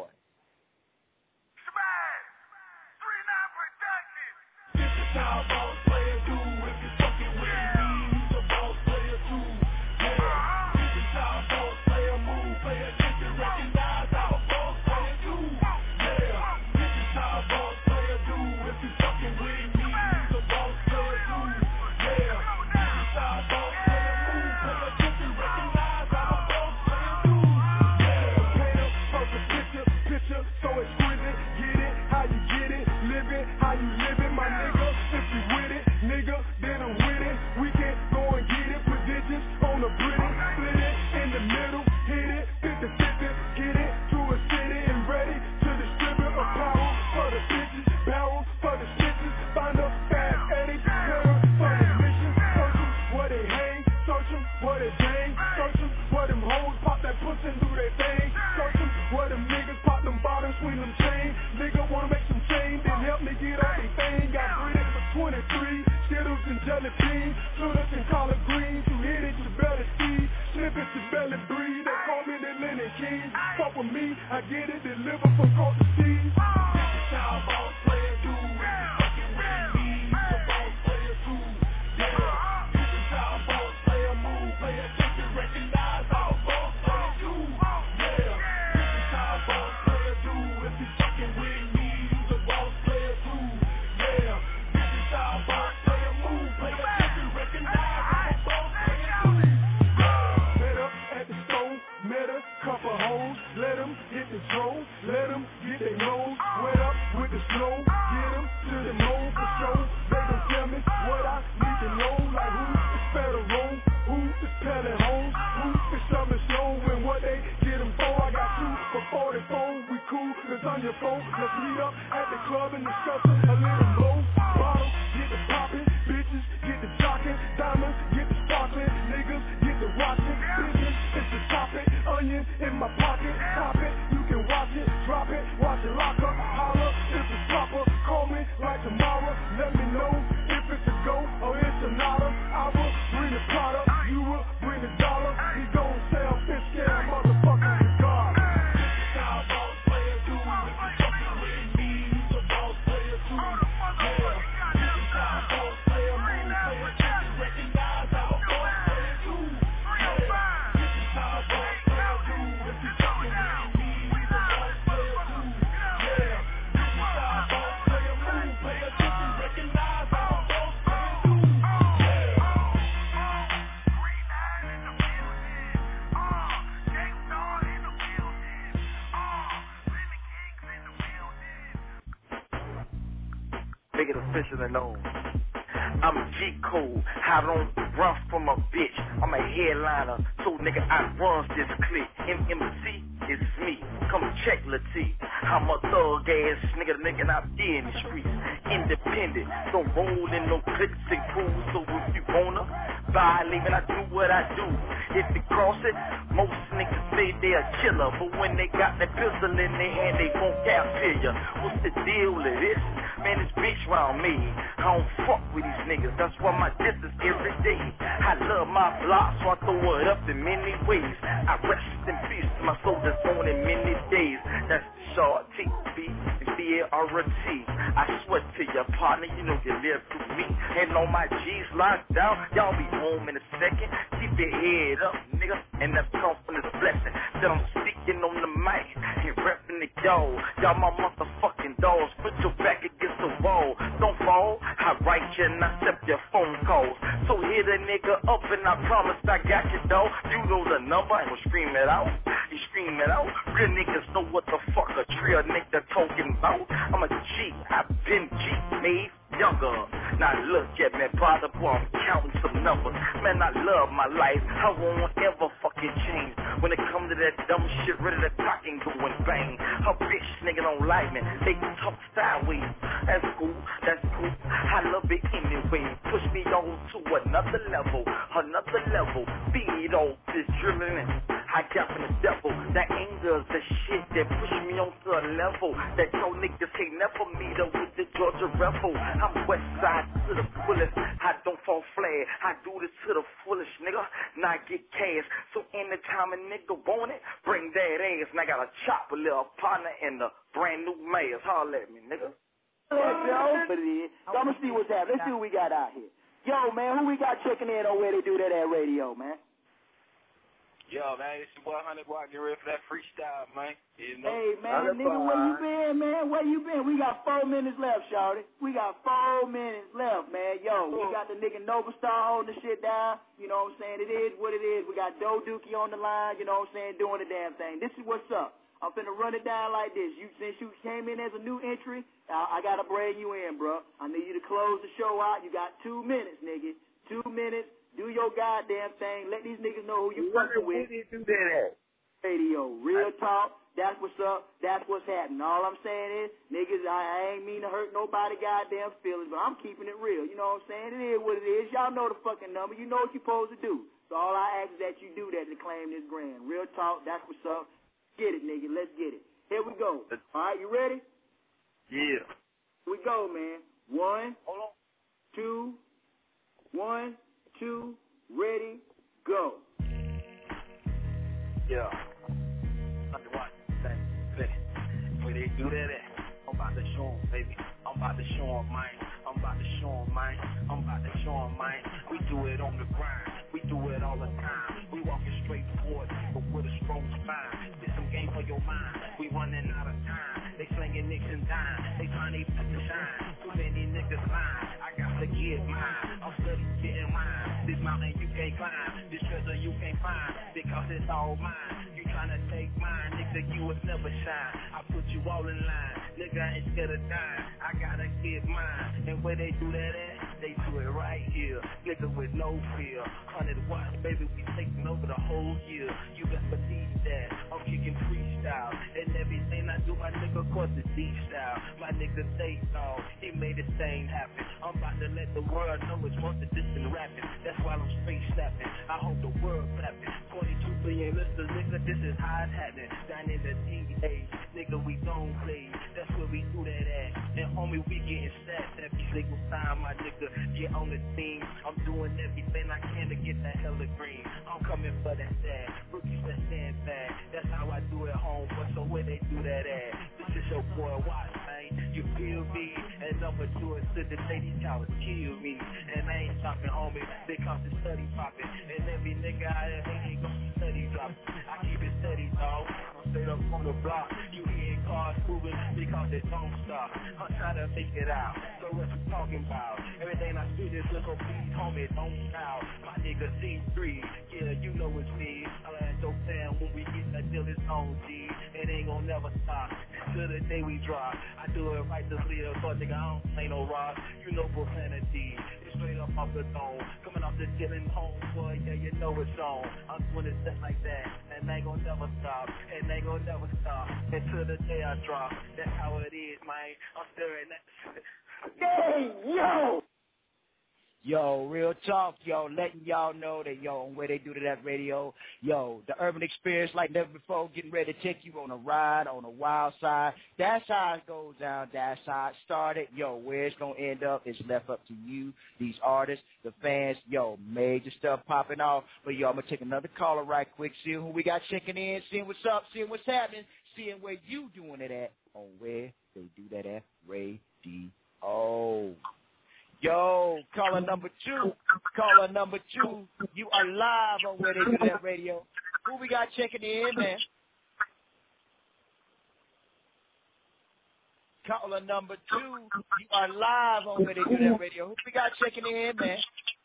How boss player do if you fucking with me, the boss player too. Yeah, this is how boss player move. Pay attention, recognize how boss player do. Yeah, this is how boss player do if you fucking with me, the boss player too. Yeah, this is how boss player move. Pay attention, recognize how boss player do. Yeah, paint a perfect picture, picture so exquisite. Get it, how you get it, live it, how you live it, my nigga. If you with it, pussy belly breathe. They call me the Lennon King. Fuck with me, I get it delivered from coast to sea. This is how boss players do. If you fucking with me, you a boss player too. Yeah, this is how boss player move. Pay attention, recognize how boss player do. Yeah, this is how boss player do. If you fucking with me, you a boss player too. Yeah, this is how boss player move. Pay attention, recognize how boss player do. Met up at the stove, met a couple hoes, let them hit the drone, let them get their nose wet up with the snow, get them to the nose for show. They gon' tell me what I need to know, like who is federal, who is pellet home, who is summer snow, and what they get them for. I got two for forty-four, we cool, cause on your phone, let's meet up at the club and discuss a little blow. Bottles, get the poppin', bitches, get the jockin', diamonds, get the sparklin', niggas, get the watchin', business, it's the topic, onion in my pocket, pop it, you can watch it, drop it, watch it, lock up, holler, if it's proper, call me like tomorrow, let me know if it's a go or it's a nada. I will bring the product, you will bring the dollar, we gon' sell fish scale motherfuckers regardless. This is how boss players do, if you fucking with me, you a boss player too. Yeah, this is how boss player move, pay attention, recognize how boss player do. Yeah, this is how boss player do, if you fucking with me, you a boss player too. Yeah, this is how boss player move, pay attention, recognize how boss player do. Make it official and known. I'm G Code, I don't run from a bitch. I'm a headliner, so nigga I run this clique. M M C is me, come check Lil T. I'm a thug ass nigga, nigga I be in the streets. Independent, don't roll in no clicks and crews. So if you wanna violate me, I do what I do. If you cross it, most niggas say they a killer, but when they got that pistol in their hand, they won't capture ya. What's the deal with this? Man, this bitch round me. I don't fuck with these niggas, that's why my distance every day. I love my block, so I throw it up in many ways. I rest in peace, my soul is on in many days. That's the short T B and B A R T. I swear to your partner, you know you live through me. And all my G's locked down, y'all be home in a second. Keep your head up, nigga, and that's confidence blessing. That I'm speaking on the mic and repping the y'all. Y'all my motherfucking dogs, put your back against the wall. Don't fall, I write you and I accept your phone calls. So hit a nigga up and I promise I got you, dog. You know the number, and we'll scream it out. You scream it out. Real niggas know what the fuck a trio nigga talking about. I'm a G, I've been G made younger. Now look at me, brother, boy, I'm counting some numbers. Man, I love my life, I won't ever fucking change. When it come to that dumb shit, ready to talk and go and bang. Her bitch nigga don't like me, they talk sideways. That's cool, that's cool, I love it anyway. Push me on to another level, another level. Feed off this drilling, I got from the devil. That anger is the shit that push me on to a level that your niggas can't never meet up with the Georgia Rebel. I'm west side to the fullest, I don't fall flat, I do this to the fullest, nigga. Now I get cash, so anytime a nigga want it, bring that ass. And I got a chop a little partner in the brand new mayor's. Holler at me, nigga. Let's go, but it is. So I'm gonna see what's happening. Let's see what we got out here. Yo, man, who we got checking in on where they do that at radio, man? Yo, man, it's your boy Honey Boy. Get ready for that freestyle, man. You know? Hey, man, nigga, where you been, man? Where you been? We got four minutes left, shawty. We got four minutes left, man. Yo, we got the nigga Nova Star holding the shit down. You know what I'm saying? It is what it is. We got Doe Dookie on the line, you know what I'm saying, doing the damn thing. This is what's up. I'm finna run it down like this. You Since you came in as a new entry, I, I got to bring you in, bro. I need you to close the show out. You got two minutes, nigga. Two minutes. Do your goddamn thing. Let these niggas know who you fucking with. Where did you do that at? Radio, real talk. That's what's up. That's what's happening. All I'm saying is, niggas, I, I ain't mean to hurt nobody goddamn feelings, but I'm keeping it real. You know what I'm saying? It is what it is. Y'all know the fucking number. You know what you're supposed to do. So all I ask is that you do that to claim this grand. Real talk. That's what's up. Get it, nigga. Let's get it. Here we go. All right, you ready? Yeah. Here we go, man. One, Hold on. two, one, two, ready, go. Yeah. Under what? Thank you. Where they do that at? I'm about to show 'em, baby. I'm about to show 'em, man. I'm about to show 'em, man. I'm about to show 'em, man. We do it on the grind. We do it all the time. We walking straight forward, but with a strong spine. Get some game for your mind. We running out of time. They slinging nicks and dime. They trying to put the shine. Too many niggas lying. I got to get mine. I'm steady getting mine. This mountain you can't climb. This treasure you can't find. Because it's all mine. You trying to take mine, nigga, you would never shine. I put you all in line. Nigga, I ain't scared of dying. I gotta get mine. And where they do that at? They do it right here. Nigga with no fear. Hundred watts, baby, we taking over the whole year. You best believe that. I'm kicking freestyle. And everything I do, my nigga, cause the deep style. My nigga say dog, he made this thing happen. I'm about to let the world know it's more than this than rapping. That's why I'm straight snapping. I hope the world clapping. twenty-two billion listeners, nigga, this is how it's happening. Down in the D A, nigga, we don't play. That's where we do that at. And homie, we getting stats every single time, my nigga, get on the team. I'm doing everything I can to get that hella green. I'm coming for that stat. Rookies that stand back. That's how I do it home, but so where they do that at? This is your boy Watch, man. You feel me? And number two is to the ladies cowards kill me. And I ain't stopping, homie. They come to study popping. And every nigga out there ain't gonna be steady dropping. I keep it steady, dog. I'm straight up on the block. You hear cars moving because they don't stop. I'm trying to make it out. So what you talking about? Everything I do is little beat, homie, don't style. My nigga C three, yeah, you know it's me. I let your fan when we get that deal, it's on G. It ain't gonna never stop till the day we drop. I do it right to live, but nigga, I don't play no rock. You know profanity. It's straight up off the dome. Coming off the chillin' home, boy, yeah, you know it's on. I'm doing it just like that, and they ain't gonna never stop. And they ain't gonna never stop until the day I drop. That's how it is, man. I'm staring at Hey, yo! Yo, real talk, yo, letting y'all know that, yo, on Where They Do To That Radio, yo, the urban experience like never before, getting ready to take you on a ride on the wild side. That's how it goes down. That's how it started. Yo, where it's going to end up is left up to you, these artists, the fans. Yo, major stuff popping off. But, yo, I'm going to take another caller right quick, seeing who we got checking in, seeing what's up, seeing what's happening, seeing where you doing it at on Where They Do That at Radio. Yo, caller number two, caller number two, you are live on Where They Do That Radio. Who we got checking in, man? Caller number two, you are live on Where They Do That Radio. Who we got checking in, man?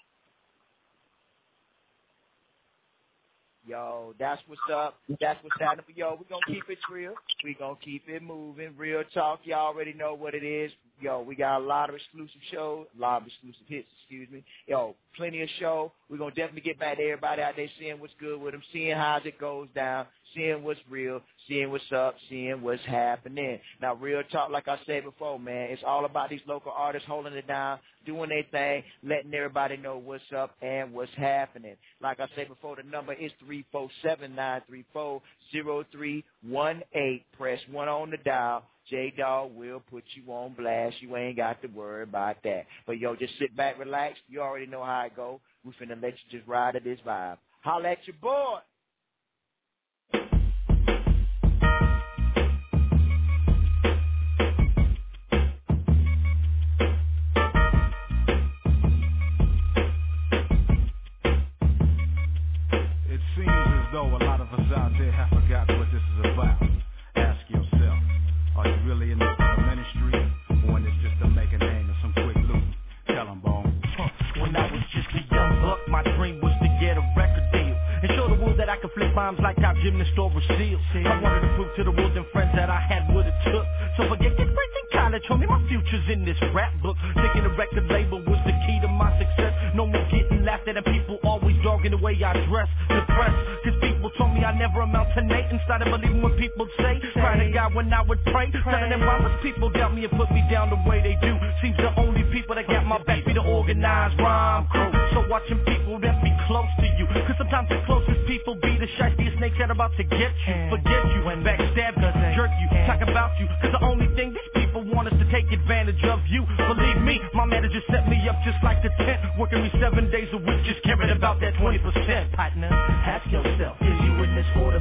Yo, that's what's up. That's what's happening. Yo, we're going to keep it real. We're going to keep it moving. Real talk. Y'all already know what it is. Yo, we got a lot of exclusive shows, a lot of exclusive hits, excuse me. Yo, plenty of show. We're going to definitely get back to everybody out there seeing what's good with them, seeing how it goes down, seeing what's real, seeing what's up, seeing what's happening. Now, real talk, like I said before, man, it's all about these local artists holding it down, doing their thing, letting everybody know what's up and what's happening. Like I said before, the number is three four seven, nine three four, zero three one eight. Press one on the dial. J-Dog will put you on blast. You ain't got to worry about that. But, yo, just sit back, relax. You already know how it go. We finna let you just ride at this vibe. Holla at your boy. It seems as though a lot of us out there have forgotten what this is about. Ask yourself, are you really in this ministry, or in this just to make a name and some quick loot? Tell them, Bone. Huh. When I was just a young buck, my dream was to get a record deal and show the world that I could flip bombs like top gymnast over seals. I wanted to prove to the world and friends that I had what it took. So forget get great in college, homie, my future's in this rap book. Thinking the record label was the key to my success. No more getting laughed at and people always dogging the way I dress. Depressed, cause people told me I never amount to Nate. Instead of believing what people say, crying to God when I would pray. Telling them why most people doubt me and put me down the way they do. Seems the only people that got my back be the organized rhyme crew. So watching people that be close to you, cause sometimes the closest people be the shiestiest snakes that are about to get you, forget you, and backstab you, jerk you, talk about you. Cause the only thing these people want is to take advantage of you. Believe me, my manager set me up just like the tent, working me seven days a week, just caring about that twenty percent. Partner, ask yourself, is you in this for the minute?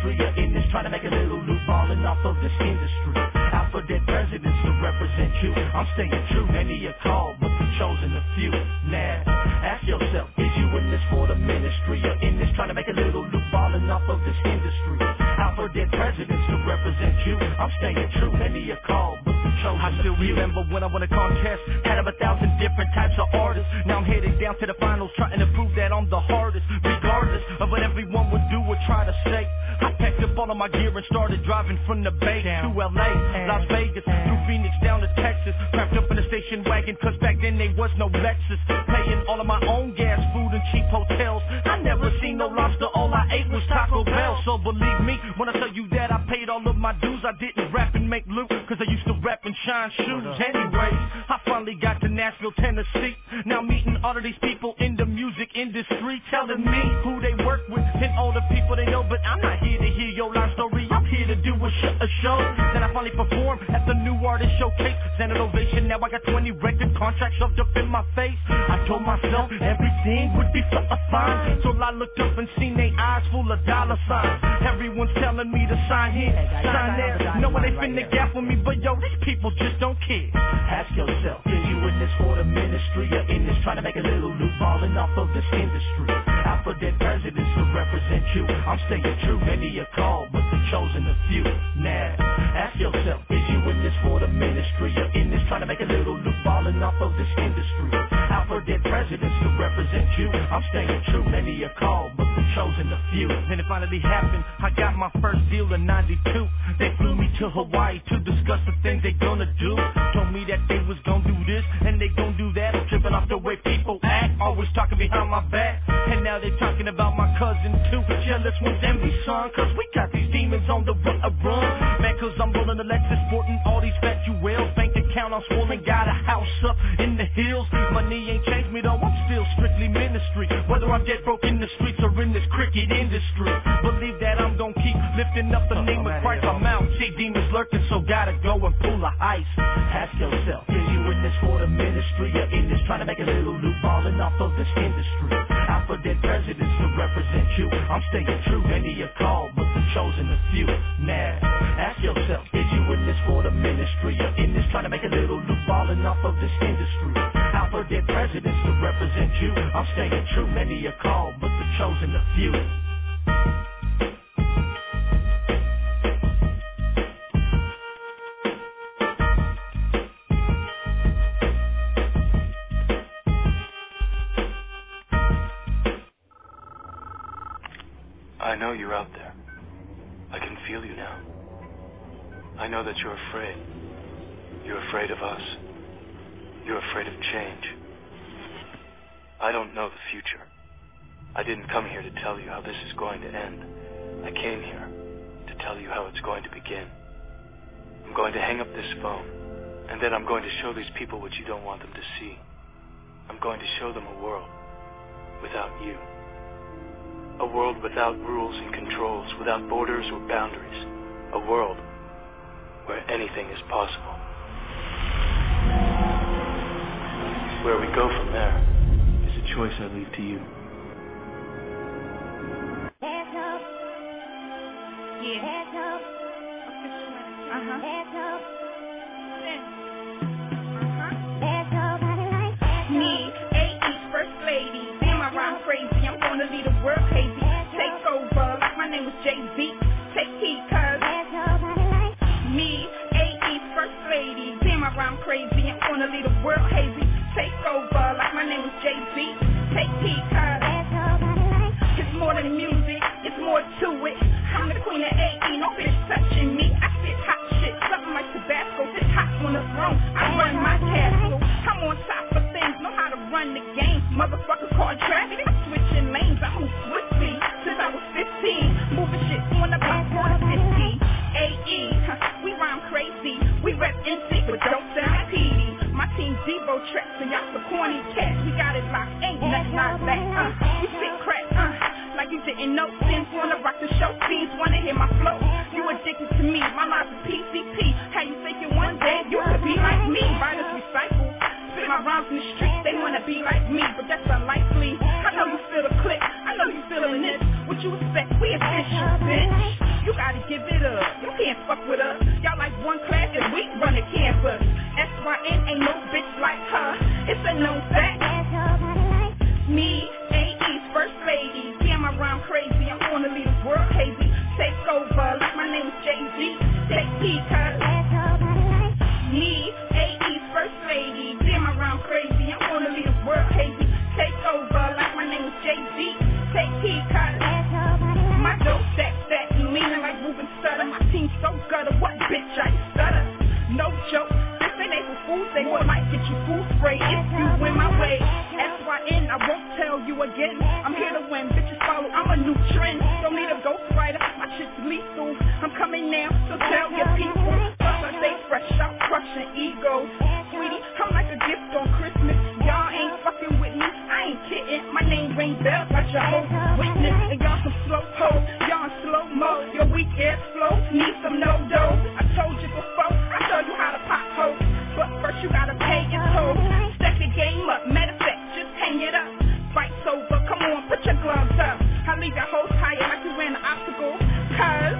ministry, you're in this trying to make a little loot, falling off of this industry. Out for dead presidents to represent you. I'm staying true, many are called, but you've chosen a few. Now, ask yourself, is you in this for the ministry? You're in this trying to make a little loot, falling off of this industry. Out for dead presidents to represent you. I'm staying true, many are called, but you've chosen I still remember when I won a contest, had of a thousand different types of artists. Now I'm headed down to the finals, trying to prove that I'm the hardest. Regardless of what everyone would do or try to say, I packed up all of my gear and started driving from the Bay down to L A, Las Vegas, through Phoenix down to Texas. Wrapped up in a station wagon, cause back then there was no Lexus. Paying all of my own gas, food and cheap hotels. I never seen no lobster, all I ate was Taco Bell. So believe me when I tell you that I paid all of my dues. I didn't rap and make loot, cause I used to rap and shine shoes. Anyways, I finally got to Nashville, Tennessee. Now meeting all of these people in the music industry, telling me who they work with and all the people they know. But I'm not here to hear your life story, I'm here to do a, sh- a show. Then I finally perform at the New Artist Showcase. Then an ovation, now I got twenty record contracts shoved up in my face. I told myself everything would be fine, so I looked up and seen they eyes full of dollar signs. Everyone's telling me to sign here, sign there, knowing they finna gap on me, but yo, these people just don't care. Ask yourself, is you in this for the ministry? You're in this trying to make a little loot, falling off of this industry. Out for dead presidents to represent you. I'm staying true, many are called, but the chosen a few. Now, ask yourself, is you in this for the ministry? You're in this trying to make a little loot, falling off of this industry. Out for dead presidents to represent you. I'm staying true, many are called, but the chosen a few. Then it finally happened, I got my first deal in ninety-two. They flew me to Hawaii to discuss the things they gonna do. Told me that they was gonna do this and they gonna do that. I'm tripping off the way people act, always talking behind my back. And now they talking about my cousin too. Jealous with envy, son, cause we got these demons on the run, run. Man, cause I'm rolling the Lexus, sporting all these fat jewels. Bank account I'm swollen, got a house up in the hills. Money ain't changed me though, I'm still strictly ministry. Whether I'm dead broke in the streets or in this cricket industry, believe that I'm gonna keep lifting up the name of Christ. I'm out, see demons lurking, so gotta go and pull a heist. Ask yourself, is you in this for the ministry? You're in this trying to make a little loot, falling off of this industry. Out for dead presidents to represent you. I'm staying true, many are called, but the chosen a few. Now, ask yourself, is you in this for the ministry? You're in this trying to make a little loot, falling off of this industry. Out for dead presidents to represent you. I'm staying true, many are called, but the chosen a few. I know you're out there. I can feel you now. I know that you're afraid. You're afraid of us. You're afraid of change. I don't know the future. I didn't come here to tell you how this is going to end. I came here to tell you how it's going to begin. I'm going to hang up this phone, and then I'm going to show these people what you don't want them to see. I'm going to show them a world without you. A world without rules and controls, without borders or boundaries. A world where anything is possible. Where we go from there is a choice I leave to you. There's hope. Yeah. There's hope. Uh-huh. There's hope. Uh-huh. There's nobody like me. A E First Lady. Damn, I rhyme crazy. I'm gonna lead the world crazy. Take over like my name was Jay-Z. Take heed, cuz there's nobody like me. A E First Lady. Damn, I rhyme crazy. I'm gonna lead the world hazy. Take over like my name was Jay-Z. Take heed, cuz there's nobody like it's more than music, it's more to it. I'm the queen of A E, no bitch touching me. I spit hot shit, something like Tabasco. Sit hot on the throne, I run my castle. I'm on top of things, know how to run the game. Motherfuckers call traffic, I'm switching lanes. I move swiftly since I was fifteen. Moving shit on the block one fifty. A E, huh, we rhyme crazy. We rep N C, but don't sound like P D. My team Devo tracks, so y'all some corny cats. We got it locked, ain't nothing like that. Uh, we spit crack, uh, like you didn't know. Sins wanna rock the show, fiends wanna hear my flow. You addicted to me, my life is P C P. How you thinking one day you could be like me? Writers recycle, spit my rhymes in the streets. They wanna be like me, but that's unlikely. I know you feel the click, I know you feeling this. What you expect? We official, bitch. give it up. You can't fuck with us. Y'all like one class and we run the campus. S Y N ain't no bitch like her. It's a known fact. Me, A E's first lady. Damn, I rhyme crazy. I'm gonna leave the world hazy. Take over like my name's Jay-Z. Take heed, cuz. Me, A E's first lady. Damn, I rhyme crazy. I'm gonna leave the world hazy. Take over like my name's Jay-Z. Take heed, cuz. My dope stack stack, leaning like Ruben Sutter. My team so gutter, what bitch I stutter? No joke, this ain't April Fool's. They more like get you food spray if you win my way. S Y N, I won't tell you again. I'm here to win, bitches follow, I'm a new trend. Don't need a ghostwriter, my shit's lethal. I'm coming now, so tell your people. Plus I stay fresh, I'm crushing egos. Sweetie, I'm like a gift on Christmas. Y'all ain't fucking with me, I ain't kidding. My name ring bells like your whole witness. And y'all some slow hoes, y'all in slow mo. Your weak ass flow, need some no-dos. I told you before, I show you how to pop hoes. But first you gotta pay your toll. Step your game up, matter of fact, just hang it up. Fight's over, come on, put your gloves up. I leave your hoes tired like you ran an obstacle. Cause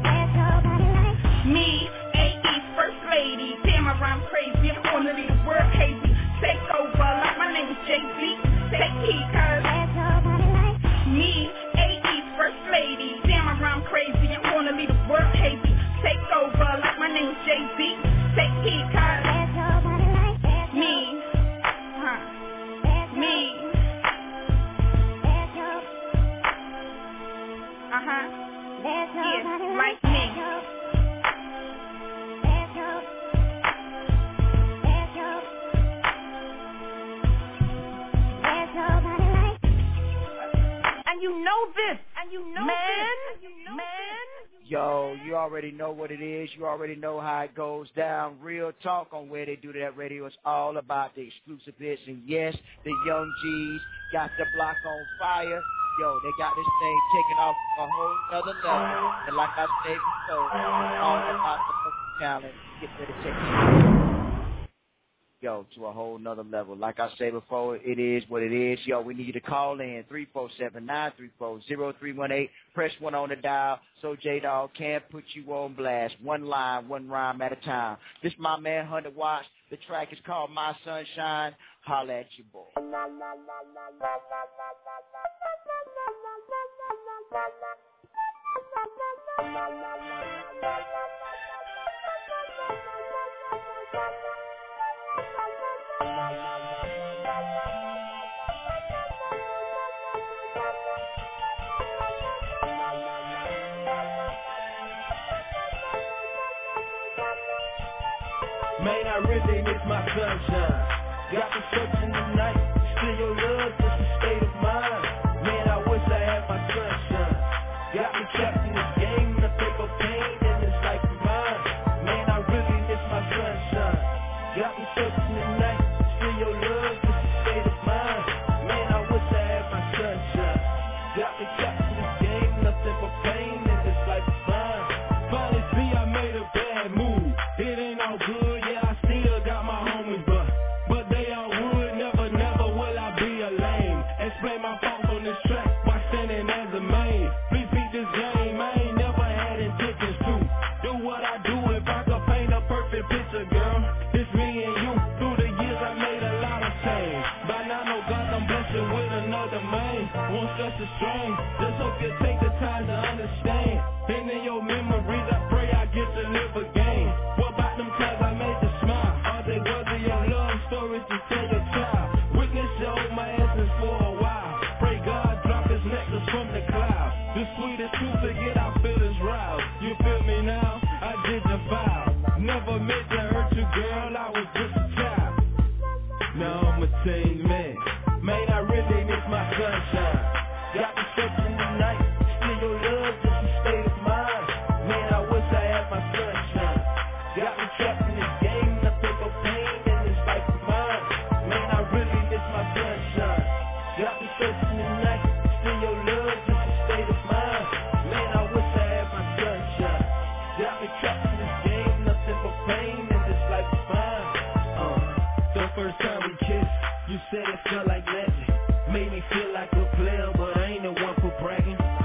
me, A E's first lady. Damn, I rhyme crazy, I'm gonna leave the world hazy. Take over like my name is Jay-Z. Take heed, cuz me, A E's first lady. Damn, I rhyme crazy, I'm gonna leave the world hazy. Take over like my name is Jay-Z. Take heed, cuz me, huh, me, uh-huh, yeah, like me. And you know this, and you know man, this, you know man. Yo, you already know what it is. You already know how it goes down. Real talk on Where They Do That Radio. It's all about the exclusive hits. And yes, the Young G's got the block on fire. Yo, they got this thing taken off a whole other level. And like I said before, it's all about the fucking talent. Get ready to take it. Yo, to a whole nother level. Like I said before, it is what it is. Yo, we need you to call in three four seven, nine three four, zero three one eight. Press one on the dial so J-Dawg can put you on blast. One line, one rhyme at a time. This my man, one hundred Watts. The track is called My Sunshine. Holla at you, boy. Man, I really miss my sunshine. Got me searching tonight. Still your love, just a state of mind. Man, I wish I had my sunshine. Got me trapped in this game, the paper pain, and it's like mine. Man, I really miss my sunshine. Got me searching tonight. Still your love, just a state of mind. Man, I wish I had my sunshine. Got me trapped in this game, nothing but pain, and it's like mine. Finally see I made a bad move. It ain't all good. Explain my faults on this track by standing as a main. Please beat this game, I ain't never had intentions to do what I do. If I could paint a perfect picture, girl, it's me and you. Through the years I made a lot of change. By now I know God I'm blessing with another man. Won't stress the strain, just hope you take the time to understand. And in your memories I pray I get to live again. What about them times I made you smile? Are they worthy of love stories to tell your child? Witness your my essence for a while. Pray God drop his necklace from the cloud. The sweetest truth to get our feelings riled. You feel me now? I did the vow. Never meant to hurt you, girl. I was just a child. Now I'm a changed man. Man, I really miss my sunshine. Got me searching tonight. Still your love, just a state of mind. Man, I wish I had my sunshine. Got me trapped in this game, nothing but pain, and it's like mine. Man, I really miss my sunshine. Got me searching tonight. Still your love, just a state of mind. Man, I wish I had my sunshine. Got me trapped in this game, nothing but pain, and it's like mine. Uh, the first time we kissed, you said it felt like magic. Made me feel like a player, but I ain't the one for bragging.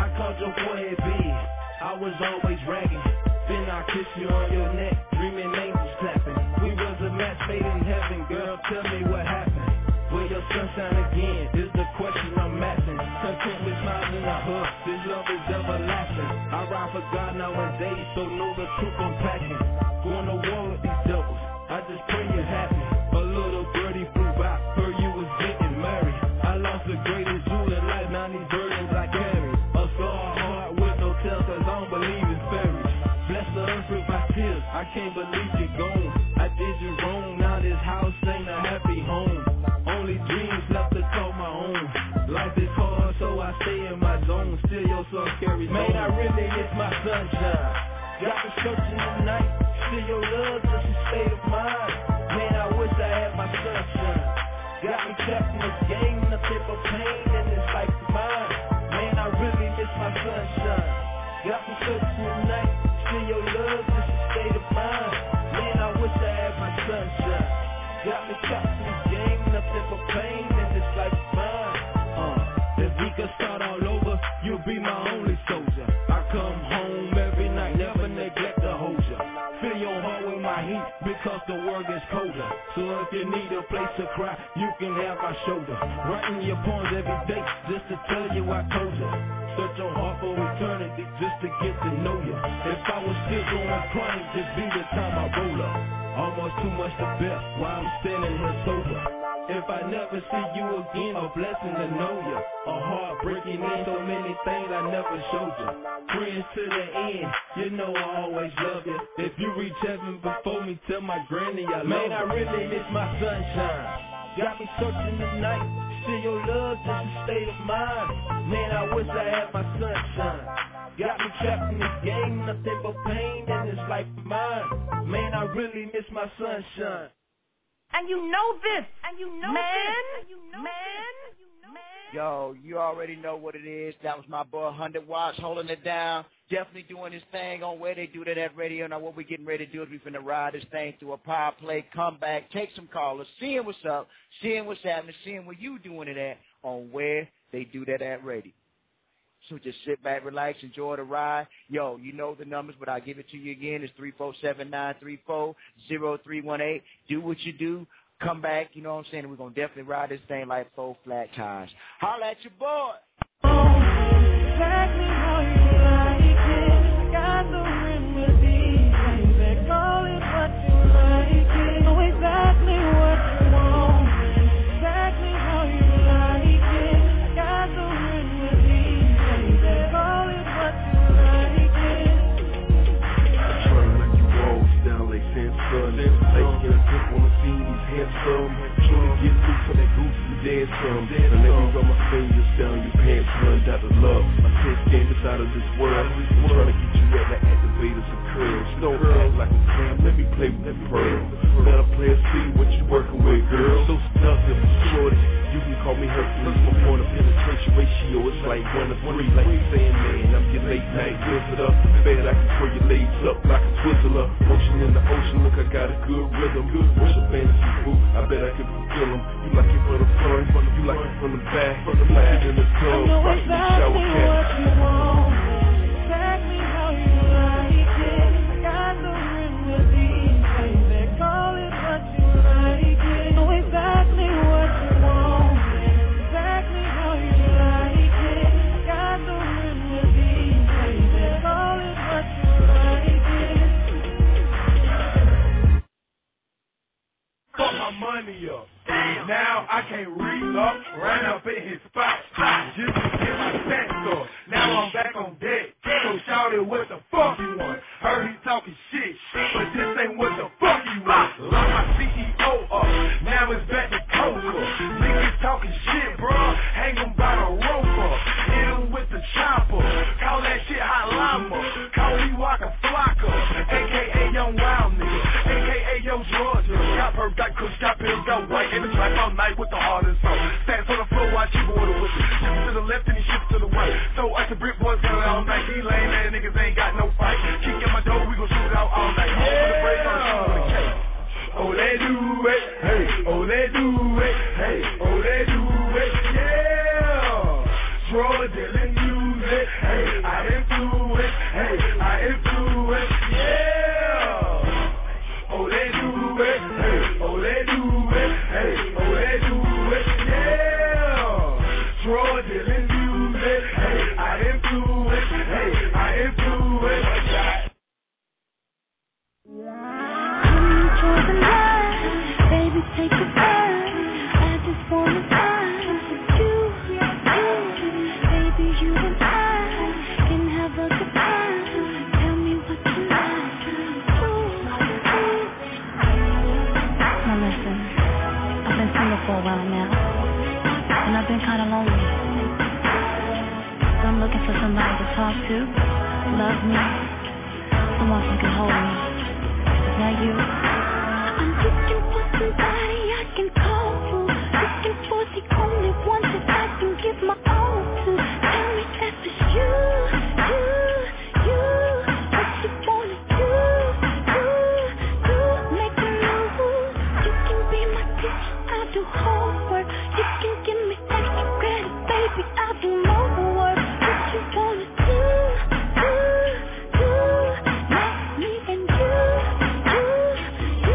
was always ragging. Then I kiss you on your neck, dreaming angels clapping. We was a match made in heaven, girl, tell me what happened. Will your sunshine again, is the question I'm asking. Content with smiles in a hug, this love is everlasting. I ride for God nowadays, so know the truth I'm packing. Going to war with these devils, I just pray you're happy. A little birdie flew by, heard you was getting married. I lost the greatest jewel in life, now these burdens I carry. A scar heart with no tell, cause I don't believe in fairies. Bless the earth with my tears, I can't believe you're gone. I did you wrong, now this house ain't a happy home. Only dreams left to call my own. Life is hard, so I stay in my zone. Still your son carries on. Man, I really miss my sunshine. Got me searching the night. Still your love, just a state of mind. Man, I wish I had my sunshine. Got me trapped in this game, nothing but pain in this life of mine. Man, I really miss my sunshine. Got me searching the night. Still your love, just a state of mind. Man, I wish I had my sunshine. Got me trapped in this game, nothing but pain in this life of mine. Uh, if we could start all over, you'll be my only soldier. I come home every night, never neglect to hold you. Fill your heart with my heat, because the world gets colder. So if you need a place to cry, you can have my shoulder. Writing your poems every day, just to tell you I told you. Search your heart for eternity, just to get to know you. If I was still going crying, just be the time I roll up. Almost too much to bear while I'm standing here sober. If I never see you again, a blessing to know you. A heart breaking in, so many things I never showed you. Friends to the end, you know I always love you. If you reach heaven before me, tell my granny I love you. Man, I really miss my sunshine. Got me searching the night. Still your love, just a state of mind. Man, I wish I had my sunshine. Got me trapped in this game, nothing but pain in this life of mine. Man, I really miss my sunshine. And you know this, and you know man, this, and you know man. This. Yo, you already know what it is. That was my boy one hundred watts holding it down. Definitely doing his thing on Where They Do That at Radio. Now what we getting ready to do is we finna ride this thing through a power play, come back, take some callers, seeing what's up, seeing what's happening, seeing where you doing it at on Where They Do That at Radio. So just sit back, relax, enjoy the ride. Yo, you know the numbers, but I'll give it to you again. It's three four seven, nine three four, zero three one eight. Do what you do. Come back, you know what I'm saying? We're going to definitely ride this thing like four flat tires. Holla at your boy. Exactly how you like it. Got the remedy. Baby, call it what you like it. Know exactly what you want. Exactly how you like it. Got the remedy. Baby, call it what you like it. I try to let you roll down like Samson. Like your grip on the scene, these handsome. Trying to get loose for that goose and dance from. And let me run my fingers down your pants, run out of love. My ten standards out of this world. I'm trying to get you wet like activators and curls. Don't act like a clam, let me play with the pearl. Better players see what you working with, girl. So seductive, shorty. You can call me Hercules. My point of penetration ratio is like one to three. Like saying, man, I'm your late night visitor. Bet I can throw your legs up like a twizzler. Motion in the ocean, look, I got a good rhythm. What's your fantasy, boo? I bet I can fulfill them. You like it from the front, you like it from the back, you like it in the club, rock in the shower cap. What you want, exactly how you like it. Got the remedy, baby, call it what you like it. Know exactly what you want, exactly how you like it. Got the remedy, baby, call it what you like it. Fuck my money up. Now I can't read up, ran up in his spot, just to get my stats up. Now I'm back on deck, so shout it what the fuck you want. Heard he talking shit, but this ain't what the fuck you want. Lock my C E O up, now it's back to Coca. Niggas talking shit, bro, hang him by the rope up. Hit him with the chopper, call that shit hot llama. Call me Waka Flocka, A K A Young Wild Nigga, A K A Young Georgia. Got perp, got kush, got pills, got white. In the track all night with the hardest song. Stands on the floor, watch you order with it. Shifts to the left and he shifts to the right. So I can brick boys got it all night. These lame ass niggas ain't got no fight. Kick in my door, we gon' shoot it out all night. Yeah. With the brakes on the shoot with a K. Oh, they do it. Hey, oh, they do it. Hey, oh, they do it. Yeah. Draw, dealing music. Hey, I didn't do it. Hey, I kinda lonely. So I'm looking for somebody to talk to, love me, someone who can hold me. Is that you? I'm looking for somebody I can call to, looking for the only one that I can give my all to. Tell me that it's you, you, you. What you wanna do, do, do. Make a move. You can be my teacher, I'll do homework. You can give me extra credit, baby, I'll do more work. What you wanna do, do, do. Make me and you, you, you,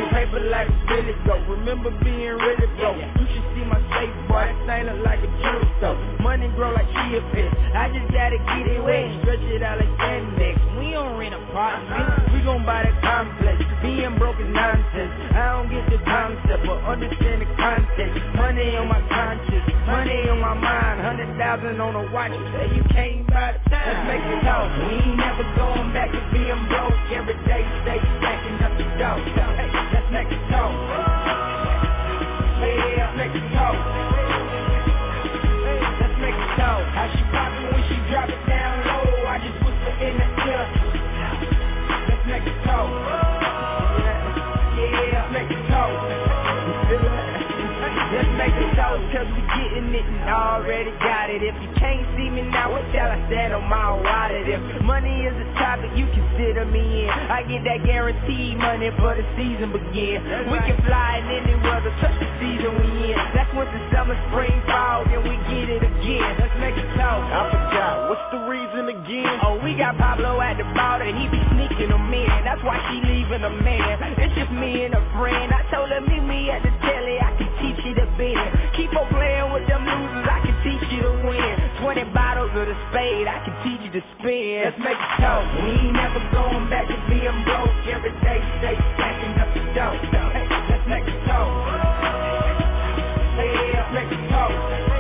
Remember being ready to go. You should see my safe, boy. That thing look like a jewel. so. Money grow like chia pets. I just gotta get it wet, stretch it out like spandex. We don't rent apartments, we gon' buy the complex. Being broke is nonsense. I don't get the concept, but understand the context. Money on my conscience, money on my mind. Hundred thousand on a watch, you say you can't buy the time. Let's make it talk. We ain't never going back to being broke. Every day stay stacking up the dough. Hey, let's make it talk. Yeah, let's make it talk. Hey, let's make it talk. How she poppin' when she drop it down low? I just whisper in the ear. Let's make it talk. Yeah, let's make it talk. You feel it? Let's make it talk, cause we getting it and already got it. If you can't see me now, what shall I stand on my wallet? If money is a topic, you consider me in. I get that guaranteed money for the season begin. We can fly in any weather, touch the season we in. That's winter, summer, spring, fall, then we get it again. Let's make it talk. I forgot, what's the reason again? Oh, we got Pablo at the border, he be sneaking them in. That's why she leaving a man. It's just me and a friend. I told her meet me at the telly, I can teach you to bend. Keep on playing with them losers, I can teach you to win. Twenty bottles of the spade, I can teach you to spin. Let's make it talk. We ain't never going back to being broke. Every day stay stacking up the dough. Hey, let's make it talk. Hey, let's make it talk.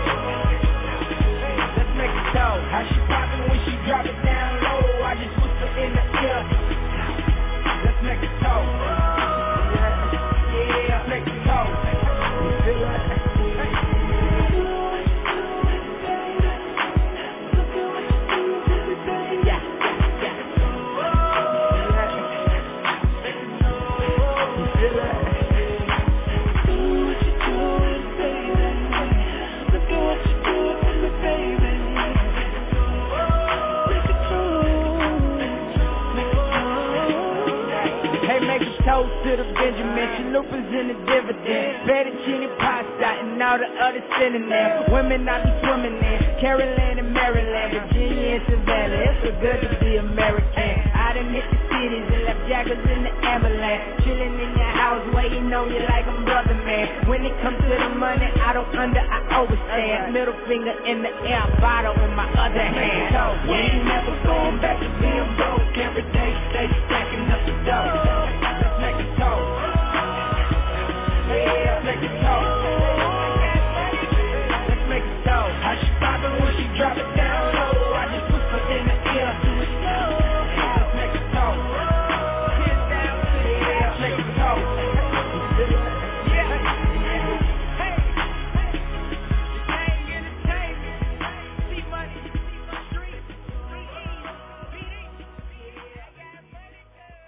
Hey, let's make it talk. How she poppin' when she drop it down low? I just whisper in the ear. Let's make it talk. Yeah, let's make it talk. You feel it? Toast to the Benjamin, chalupas in the dividend, fettuccine pasta and all the other synonyms. Women I be swimming in, Caroline and Maryland, Virginia and Savannah. It's so good to be American. I done hit the cities and left jackets in the ambulance, chilling in your house waiting on you like I'm brother man. When it comes to the money, I don't under, I overstand. Middle finger in the air, bottle in my other hand. So we ain't never going back to being broke. Every day stay stacking up the dough. Let's make it talk. Yeah, let's make it talk. Let's make it talk. How she poppin' when she drop it down low? I just whisper in the ear. Let's make it talk. Yeah, let's make it talk. Yeah. Hey, hey. Gang entertainment. See money, see my street. B E, B D. Yeah, I got money.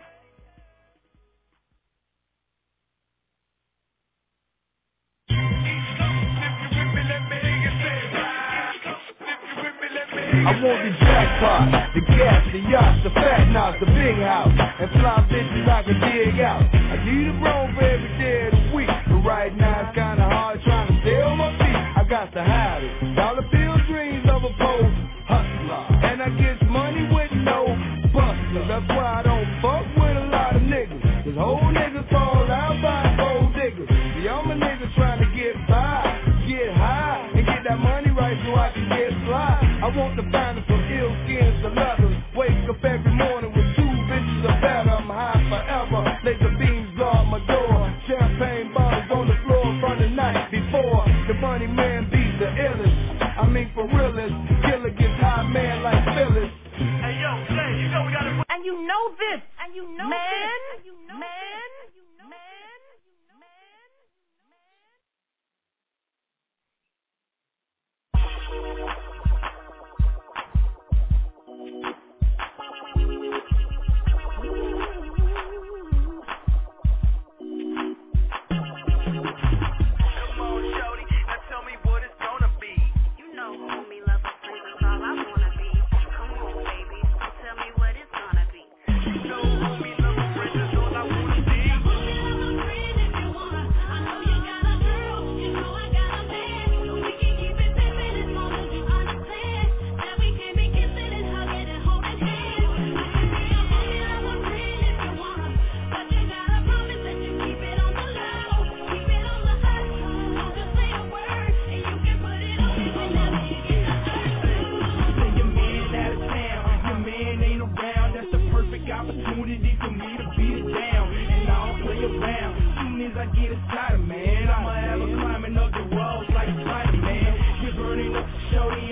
I want the jackpot, the gas, the yachts, the fat knocks, the big house, and fly bitches I can dig out. I need a room for every day of the week, but right now it's kinda hard trying to stay on my feet. I got to hide it. Dollar bill dreams of a pole hustler, and I get money with no bustler. That's why I don't fuck with a lot of niggas, cause whole niggas fall out by gold diggers. See, I'm a nigga trying to get by, get high, and get that money right so I can get fly. I want the finest from ill skins to leathers. Wake up every morning with two bitches or better. I'm high forever. Laser beams guard my door. Champagne bottles on the floor from the night before. The money man beats the illest. I mean for realest. Killer gets high man like Phyllis. Hey yo, Jay, you know we gotta. And you know this. And you know man, this. And you know man.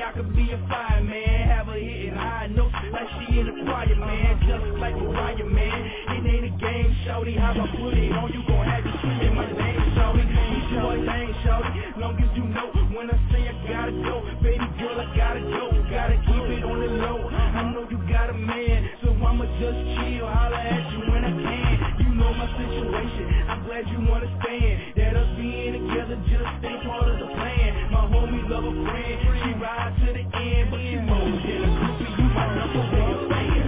I could be a fire, man. Have her hitting high notes like she in the choir, man. Just like Mariah, man. It ain't a game, shorty. How I put it on you, gon' have you screaming my name, shorty. It's your thing, shorty. Long as you know when I say I gotta go, baby girl, I gotta go. Gotta keep it on the low. I know you got a man, so I'ma just chill. Holla at you when I can. You know my situation. I'm glad you understand that us being together just ain't part of the plan. My homie love a friend. She ride to the end, but she more than a groupie. You my number one fan.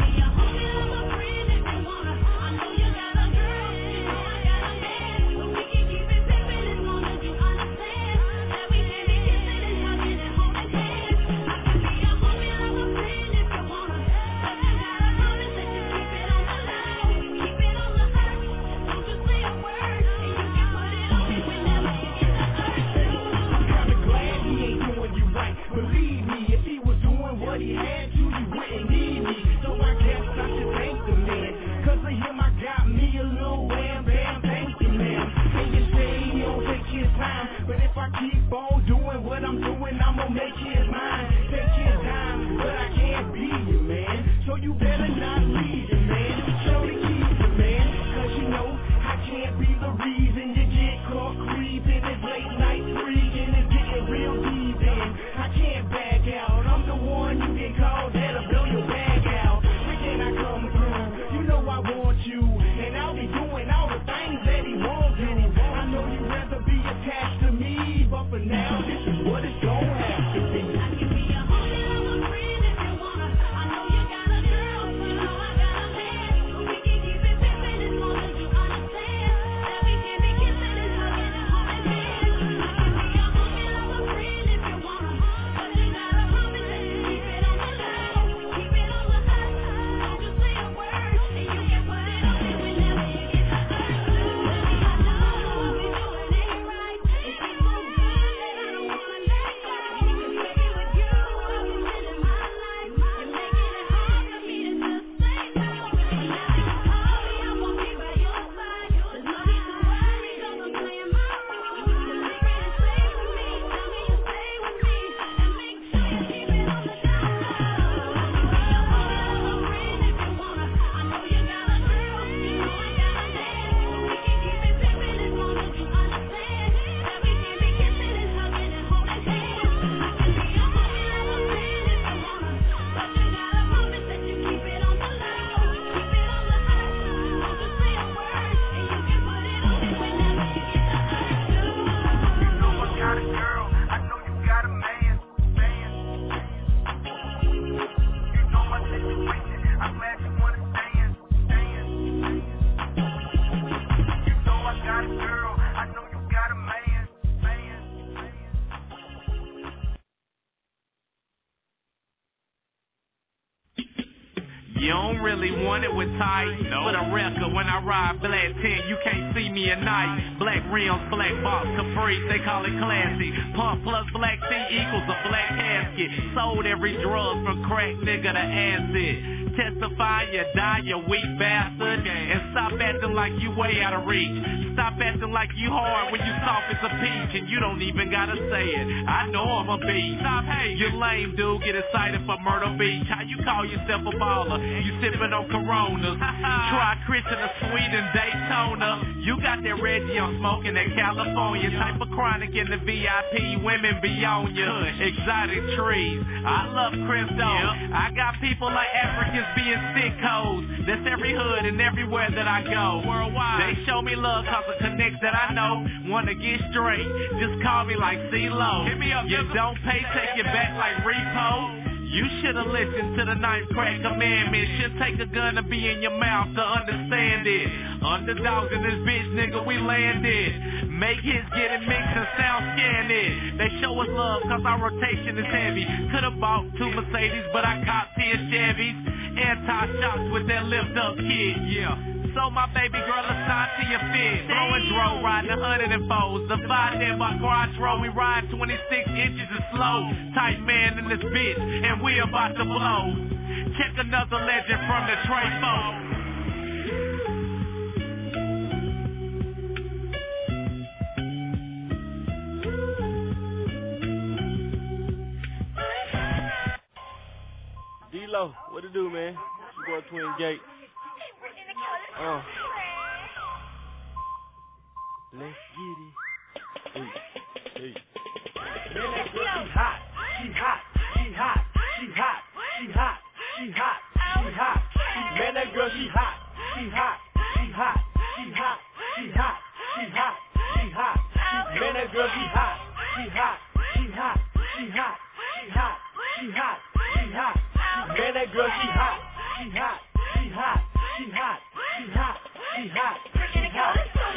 Believe me, if he was doing what he had to, he wouldn't need me. So I guess I should thank the man. Cause of him I got me a little wham bam, thank you man. And you say he don't take his time, but if I keep on doing what I'm doing, I'm gonna make his mine. Take his time, but I can't be you man. So you better not leave it man. Show the keys to man. Cause you know I can't be the reason you get caught creeping. It's late night freaking, it's getting real deep in. I can't back out, I'm the one you can call that'll blow your bag out. Why can't I come through? You know I want you, and I'll be doing all the things that he won't do. I know you'd rather be attached to me, but for now, this is what it's gonna have to be. I can be a homie, I'm a friend if you wanna. I know you got a girl, you know I got a man. We can keep it pimpin' as long as you understand that we can be kissing and hugging and holding hands. I can be a homie, I'm a friend if you wanna. But you gotta promise that you keep it on the low, keep it on the high. Don't just say a word, and you can put it on me whenever you get the urge. I know what we doing ain't right. It's so good that I don't wanna let go. Baby, with you, I'm living my life. You're making it hard for me to just say no. Whenever you call me, I won't be by your side. There's no need to worry, 'cause I'm playing my role. You're making it safe with me. Tell me you stay with me, and make sure you keep it on the down low. I can be a homie, I'm a friend if you wanna. I know you got a girl, you know I got a man. We can keep it pimpin' as long as you understand that we can be kissing and hugging and holding hands. I can be a homie, I'm a friend if you wanna. But you gotta promise that you keep it on the low, keep it on the high. Don't just say a word, and you can put it on me whenever you get the urge to. You know I got a girl, I know you got a man, man. You know my situation, I'm glad you understand, stand. You know I got a girl, I know you got a man, man. You don't really want it with tight. No. For the record, when I ride black ten, you can't see me at night. Black rims, black box, Capri, they call it classy. Pump plus black tea equals a black casket. Sold every drug from crack nigga to acid. Testify, you die, you weak bastard. And stop acting like you way out of reach. Stop acting like you hard when you soft as a peach. And you don't even gotta say it. I know I'm a beast. Stop, hey, you lame dude, get excited for Myrtle Beach. How you call yourself a baller? You sipping on Coronas. Try Christian or Sweden, Daytona. You got that Reggie, I'm smoking that California. Type of chronic in the V I P, women be on you. Exotic trees, I love crypto. I got people like Africans being sickos. That's every hood and everywhere that I go. Worldwide, they show me love cause of connects that I know. Wanna get straight, just call me like C-Lo. Hit me up, you don't pay, take it back like repo. You should've listened to the ninth crack commandment. Should take a gun to be in your mouth to understand it. Underdogs in this bitch, nigga, we landed. Make hits, get it mixed and sound scan it. They show us love cause our rotation is heavy. Could've bought two Mercedes, but I copped ten Chevys. Anti-shocks with that lift up kit, yeah. So my baby girl assigned to your fit. Blowing dro, riding a hundred and foes. The vibe there by garage road, we ride twenty-six inches and slow. Tight man in this bitch, and we about to blow. Check another legend from the Trey folks. Kilo, what it do, man? It's your boy Twin Gate. Uh. Let's get it. Hey, hey. Man, that girl, she hot, she hot, she hot, she hot, she hot, she hot, she hot. Man, that girl, she hot, she hot, she hot, she hot, she hot, she hot, she hot. Man, that girl, she hot, she hot, she hot, she hot, she hot, she hot, she hot. Man, that girl, she hot, she hot, she hot, she hot, she hot, she hot, she hot.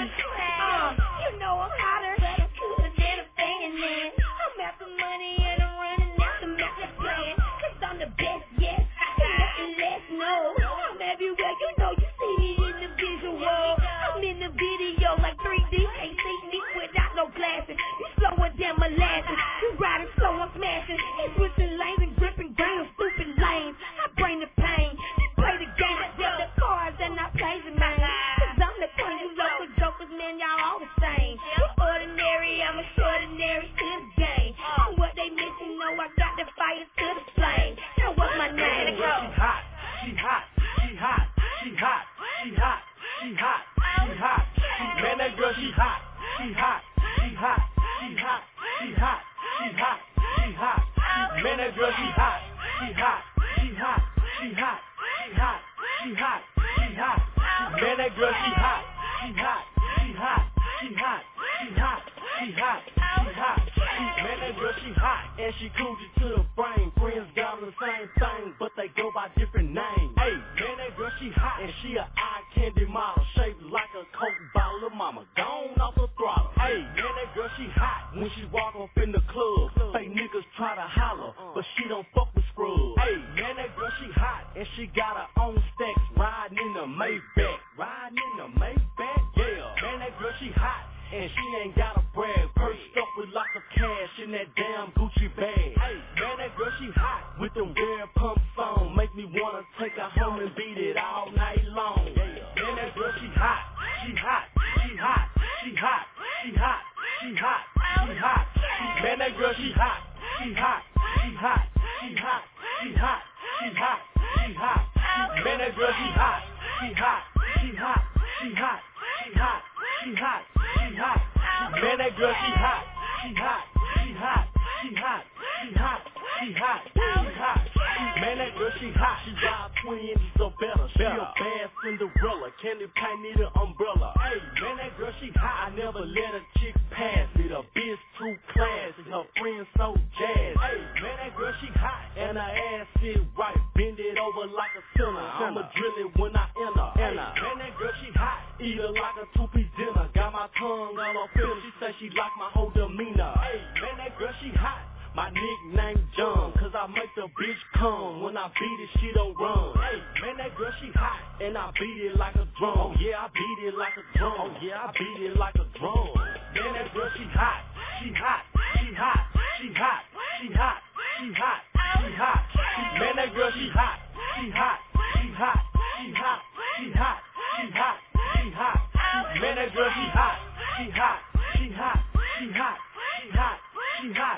Um, you know I'm hotter, cooler than a fan, man. I'm after money and I'm running after master plan. Cause I'm the best, yes, and nothing less, no. I'm everywhere, you know you see me in the visual. I'm in the video like three D, can't see me without no glasses. You slower than molasses, you riding slow, I'm smashing. He switching lanes and gripping green, stupid lanes. I bring the pain, you play the game, I deal the cards and I play the man. Cause I'm the queen, you local jokers, man, y'all all the same. You're ordinary, I'm extraordinary to the game. And what they missing, know I got the fire to the flame. Now what's my name? She hot, she hot, she hot, she hot, she hot, she hot, she hot. Man, that girl, she hot, she hot, she hot, she hot, she hot, she hot, she hot. Man, that girl, she hot, she hot, she hot, she hot, she hot, she hot, she hot. Man, that girl, she hot, she hot, she hot, she hot, she hot, she hot, she hot. Man, that girl, she hot, and she cool you to the brain. Friends got the same thing, but they go by different names. Hey, man, that girl, she hot, and she a eye candy model, shaped like a Coke bottle of mama, gone off the throttle. Hey, man, that girl, she hot, when she walk up in the club, fake niggas try to holler, but she don't fuck with scrubs. Hey, man, that girl, she hot, and she got her own stacks, riding in the Maybach, riding in the Maybach, yeah. Man, that girl, she hot, and she ain't got a brag, pursed up with lots of cash in that damn Gucci bag. Hey, man, that girl, she hot, with them red pumps on, make me wanna take her home and beat it all night long. Yeah. Man, that girl, she hot, she hot, she hot, she hot, she hot, she hot, she hot. Man, that girl, she hot, she hot, she hot, she hot, she hot, she hot, she hot. Man, that girl, she hot, she hot, she hot, she hot, she hot, she hot, she hot. Man, that girl, she hot, she hot, she hot, she hot, she hot, she hot, she hot. Man, that girl, she hot, she got twenty inches or better. She a bad Cinderella, candy paint need an umbrella. Hey, man, that girl, she hot, I never let a chick pass me. The bitch too classy, her friends so jazz. Hey, man, that girl, she hot, and her ass sit right, bend it over like a sinner. I'ma drill it when I enter. Hey, man, that girl, she hot, eat her like a two-piece dinner. Got my tongue on her feel, she say she like my whole demeanor. Hey, man, that girl, she hot. My nickname John, cause I make the bitch come. When I beat it, she don't run. Hey, man, that girl, she hot, and I beat it like a drum. Oh yeah, I beat it like a drum. Oh yeah, I beat it like a drum. Man, that girl, she hot, she hot, she hot, she hot, she hot, she hot, she hot. Man, that girl, she hot, she hot, she hot, she hot, she hot, she hot, she hot. Man, that girl, she hot, she hot, she hot, she hot, she hot, she hot.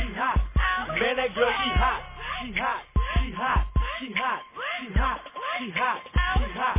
Man, that girl, she hot, she hot, she hot, she hot, she hot, she hot, she hot.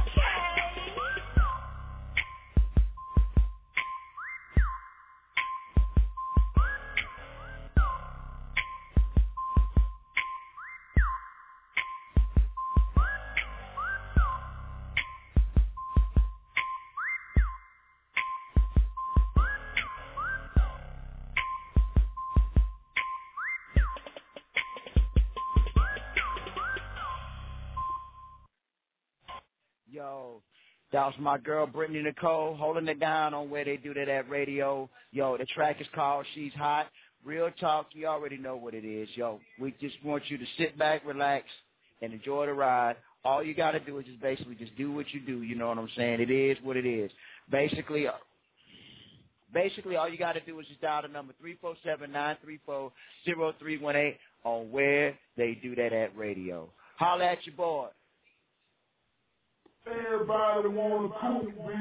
Yo, that was my girl Brittany Nicole holding it down on Where They Do That at Radio. Yo, the track is called She's Hot. Real talk, you already know what it is. Yo, we just want you to sit back, relax, and enjoy the ride. All you got to do is just basically just do what you do. You know what I'm saying? It is what it is. Basically, basically all you got to do is just dial the number three four seven, nine three four, zero three one eight on Where They Do That at Radio. Holla at your boy. Everybody wanna cook me.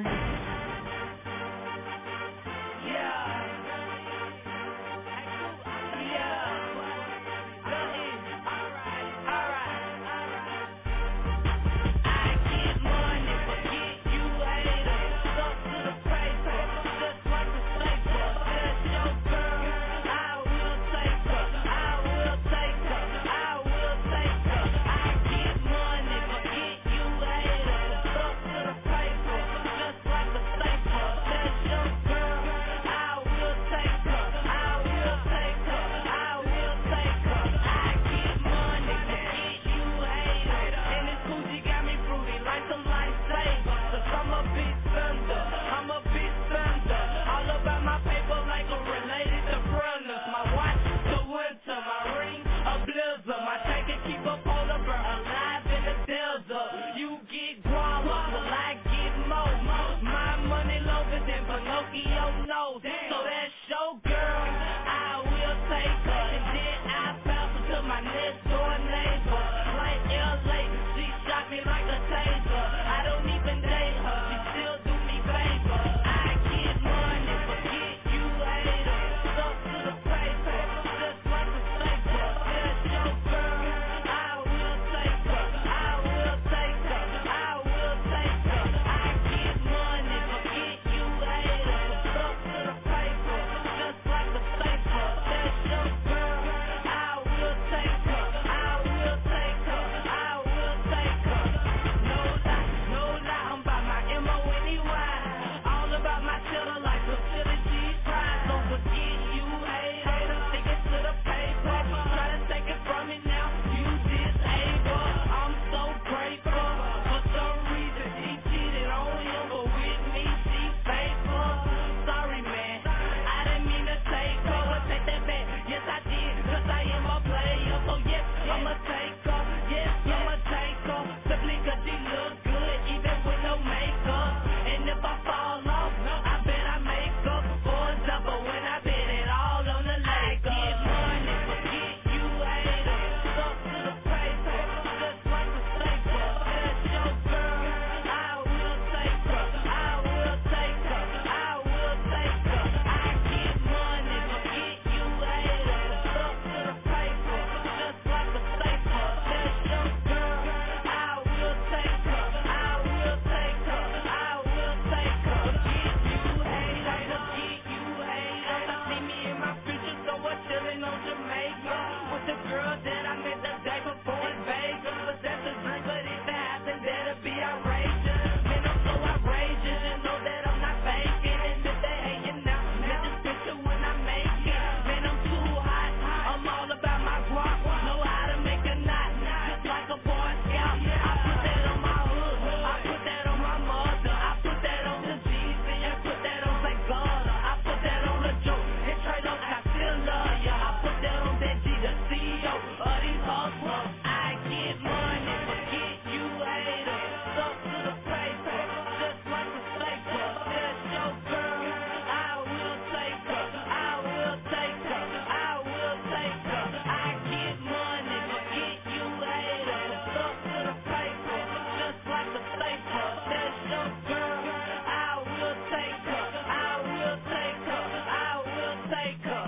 next door neighbor. Like L A, she shot me like a taser. I don't even date her, she still do me favor. I get money, forget you haters. Stuck to the paper, just like a safer. That's your girl, I will take her. I will take her, I will take her. I get money, forget you haters. Stuck to the paper, just like a safer. That's your girl, I will take her. I will take her, I will take her. No lie, no lie, I'm by my M O N E Y. All about my cheddar like facilities pride. Don't forget you haters, stick it to the paper. Try to take it from me now, you disable. I'm so grateful. For some reason she cheated on him, but with me she faithful. Sorry man, I didn't mean to take her, but take that back. Yes I did, cause I am a player. So yes, I'ma take her. Yes, I'ma take her. Simply cause she look good, even with no makeup. And if I fall off, I bet I make up. For example, when I bet it all on the Lakers. I get money, forget you haters. Stuck to the paper, just like a safer. That's your girl, I will take her. I will take her. I will take her. I get money, forget you haters. Stuck to the paper, just like a safer. That's your girl, I will take her. I will take her. I will take her. Forget you haters, forget you haters. I see me in my future, so I'm chillin' on Jamaica with the girl that I met the day before in Vegas. But that's a dream, but if it happens, that'll be outrageous. Man, I'm so outrageous, and know that I'm not faking. And if they hating now, let this picture when I make it. Man, I'm too hot, I'm all about my guap. Know how to make a knot, just like a boy scout. I put that on my hood, I put that on my mother. I put that on the G's, and I put that on Saint Gardner. I put that on the Joe, and Trey Lopez, I still love ya. I put that on that G, the C E O of these hustlers. I get money, forget you haters. Stuck to the paper, just like a safer. That's your girl, I will take her. I will take her. I will take her. I get money, forget you haters. Stuck to the paper, just like a safer. That's your girl, I will take her. I will take her. I will take her.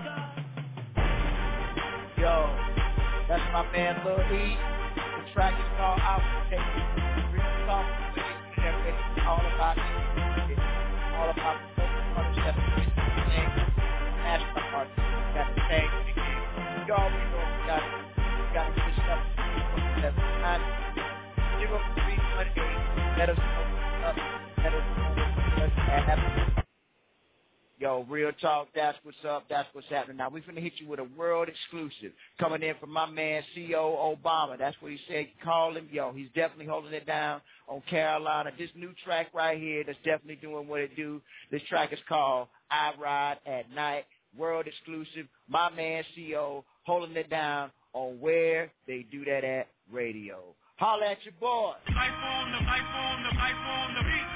Yo, that's my man Lil E. The track is called Outcast. Real talk with it. It's all about it. It's all about the local artists that are doing the thing. National artists that are saying the game. You already know we got we got to switch up. That's not zero three one eight. Let us know up. Let us know what's happening. Yo, real talk, that's what's up, that's what's happening. Now, we're going to hit you with a world exclusive coming in from my man, C O Obama. That's what he said. Call him. Yo, he's definitely holding it down on Carolina. This new track right here that's definitely doing what it do. This track is called I Ride at Night. World exclusive. My man, C O, holding it down on Where They Do That At Radio. Holla at your boy. Life on the, life on the, life on the beat.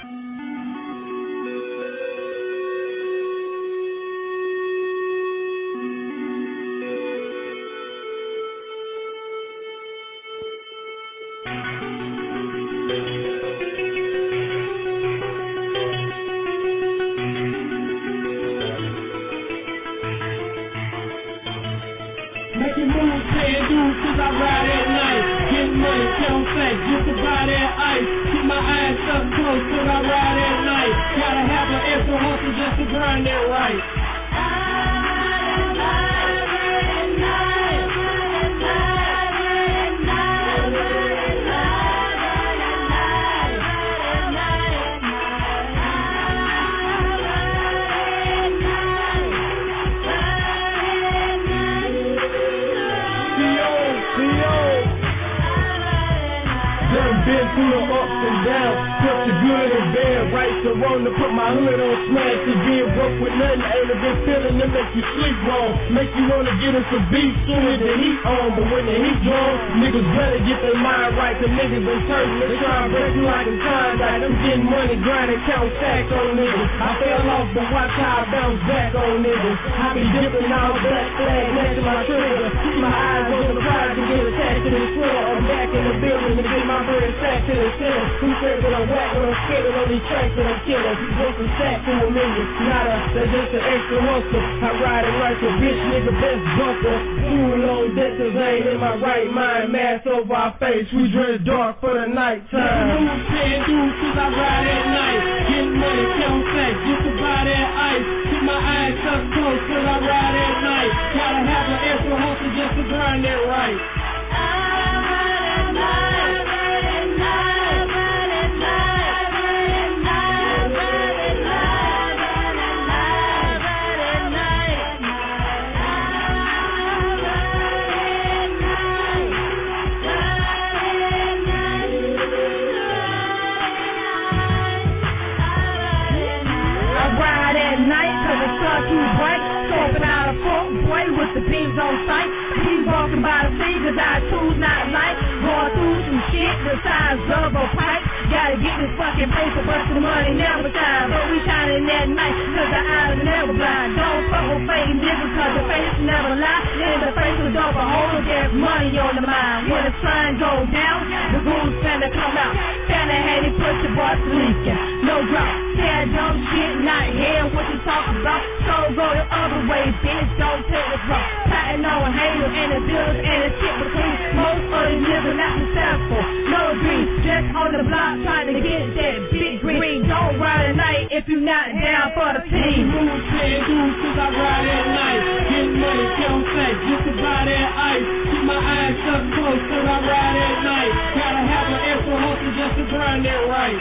Making moves, paying dues, cause I ride at night. Getting money, count facts, just to buy that ice. Keep my eyes up close, cause I ride at night. Gotta have an extra hustle just to grind that right. Been through the ups and downs, took the good and bad, right to wrong, to put my hood on smash, to being broke with nothing ain't a good feeling to make you sleep wrong, make you wanna get in some beef soon as the heat on, but when the heat drawn, niggas better get their mind right, cause niggas been turning, they try to break you like a Klondike, I'm getting money, grinding, count stacks on niggas, I fell off, but watch how I bounce back on niggas, I be dipping all black flag next to my trigger, keep my eyes on the prize. Bomber and sack to the center. Who said that I'm whack when I'm spitting on these tracks that I'm killing? Go from sack to a million. Not a, that's just an extra hustle. I ride it like a bitch nigga, best bunker. Too long distance, I ain't in my right mind. Mask over our face, we dress dark for the night time. Move, paying dues cause I ride at night. Getting money, count sex, just to buy that ice. Keep my eyes up close cause I ride at night. Gotta have an extra hustle just to grind that right. With the beams on sight, he's walking by the sea, cause I choose not life. Going through some shit the size of a pipe. Gotta get this fucking paper, but the money never shine. But we shining at night, cause the eyes are never blind. Don't fuck with fake niggas, cause the face never lie. In the face of dope, a whole there's money on the mind. When the sun goes down, the goons finna come out. Finna had it, put your boss leaking. No drop, yeah, dumb shit, not hearing what you talking about. So go the other way, bitch, don't take the rock. Plotting on haters and the bills and the shit between. Most of these niggas not successful. No dream, just on the block trying to get that big green. Don't ride at night if you not down for the team. Move, paying dues cause I ride at night. Getting money, count sex, just to buy that ice. Keep my eyes up close cause I ride at night. Gotta have an extra hustle just to grind that right.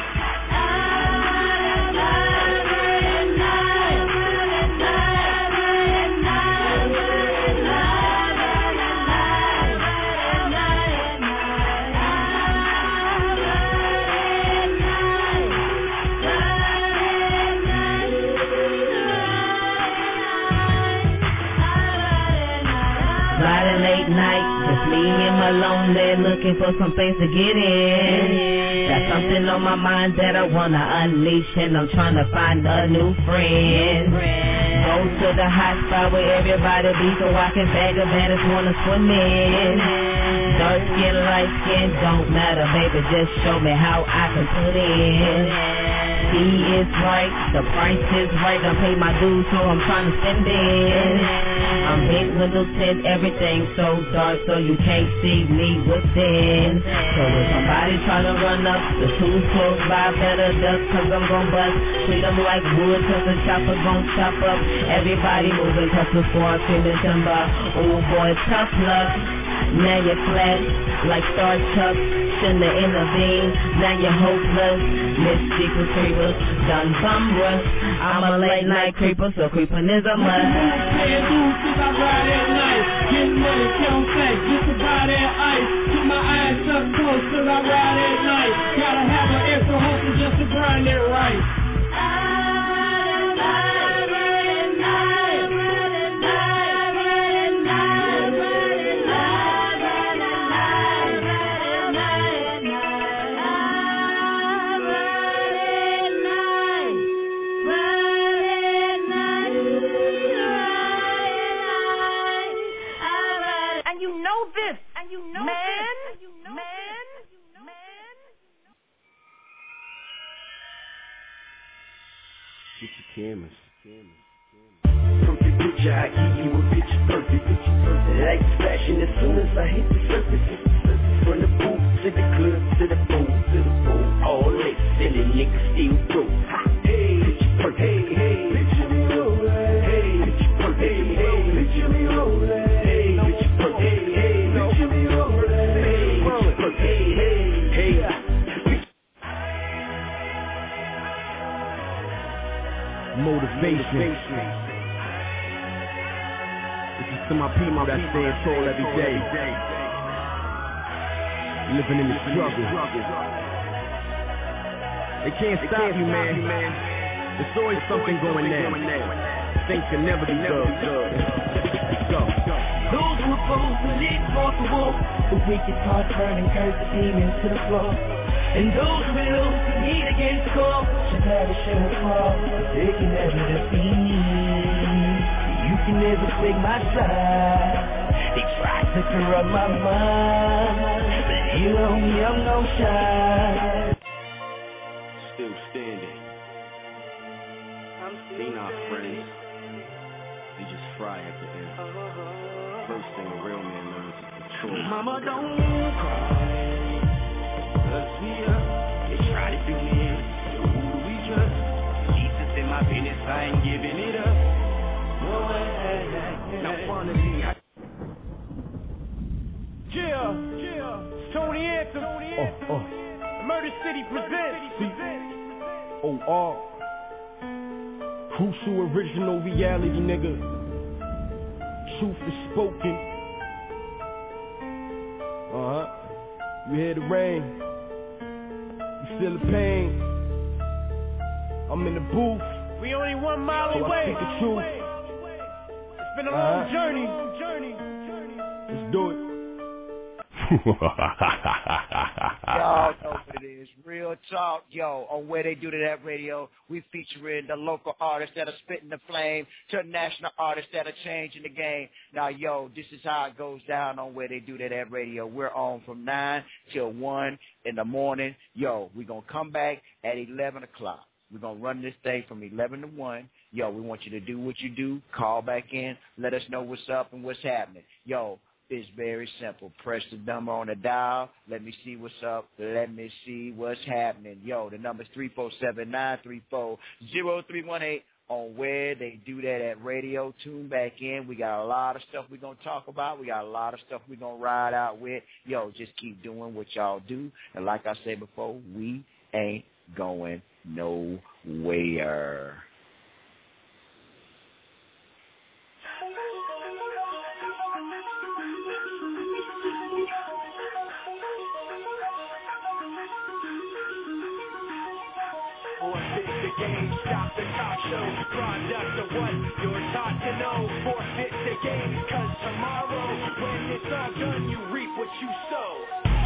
Riding late night, just me and my lonely, looking for some things to get in. Got something on my mind that I wanna unleash, and I'm trying to find a new friend. Go to the hot spot where everybody be, so I can bag a baddest wanna swim in. Dark skin, light skin, don't matter, baby, just show me how I can put in. He is right, the price is right, I pay my dues, so I'm trying to spend it. I'm big window tint, everything so dark, so you can't see me within. So if somebody trying to run up, the two close by, better duck, cause I'm gon' bust. Treat them like wood, cause the chopper gon' chop up. Everybody moving, cause the squad screaming timber. Oh boy, tough luck. Now you're flat, like Star Chuck, shouldn't have intervened. Now you're hopeless, Mystic Retrievers, done bum rush. I'm a late night creeper, so creeping is a must. Paying dues cause I ride at night. Getting money, count sex, just to buy that ice. Keep my eyes up close cause I ride at night. Gotta have an extra hustle just to grind that right. Cameras. Perfect picture, I give you a picture perfect. Like fashion as soon as I hit the surface. From the booth to the club to the pool to the pool. All that silly niggas still broke. Hey, picture perfect. Hey, hey, picture me rolling. Hey, picture perfect. Hey, picture me rolling. Hey, picture perfect. Hey, picture me rolling. Hey, picture perfect. Hey, hey. Motivation. This is to my people that stand tall every day, living in the struggle. They can't stop you, man. There's always something going down. Things can never be done. Go. Those who oppose the lead for the war, the wicked heart turn and curse the demons to the floor. And those willows who meet against the call should never show fall. They can never defeat me. You can never take my side. They tried to corrupt my mind, but You know me, I'm no shy. Still standing. They not friends. They just fry at the end. First thing a real man learns is control. Mama, don't cry. Cause we up. They try to do me in. So who do we trust? Jesus in my business, I ain't giving it up. No way. Now finally, I Yeah, yeah. Tony Anthem. Oh, oh. Murder City presents. C O R. Crucial original reality, nigga. Truth is spoken. Uh-huh. You hear the rain. You feel the pain. I'm in the booth. We only one mile so away. I speak the truth. It's been a Uh-huh. long journey. Let's do it. Y'all know what it is. Real talk, yo, on Where They Do To That Radio. We featuring the local artists that are spitting the flame to national artists that are changing the game. Now, yo, this is how it goes down on Where They Do To That Radio. We're on from nine till one in the morning. Yo, we're going to come back at eleven o'clock. We're going to run this thing from eleven to one. Yo, we want you to do what you do. Call back in. Let us know what's up and what's happening. Yo, it's very simple. Press the number on the dial. Let me see what's up. Let me see what's happening. Yo, the number's three four seven, nine three four, zero three one eight on Where They Do That at Radio. Tune back in. We got a lot of stuff we're going to talk about. We got a lot of stuff we're going to ride out with. Yo, just keep doing what y'all do. And like I said before, we ain't going nowhere. Forfeit the game, stop the top show. Product of what you're taught to know. Forfeit the game, cause tomorrow, when it's all done, you reap what you sow.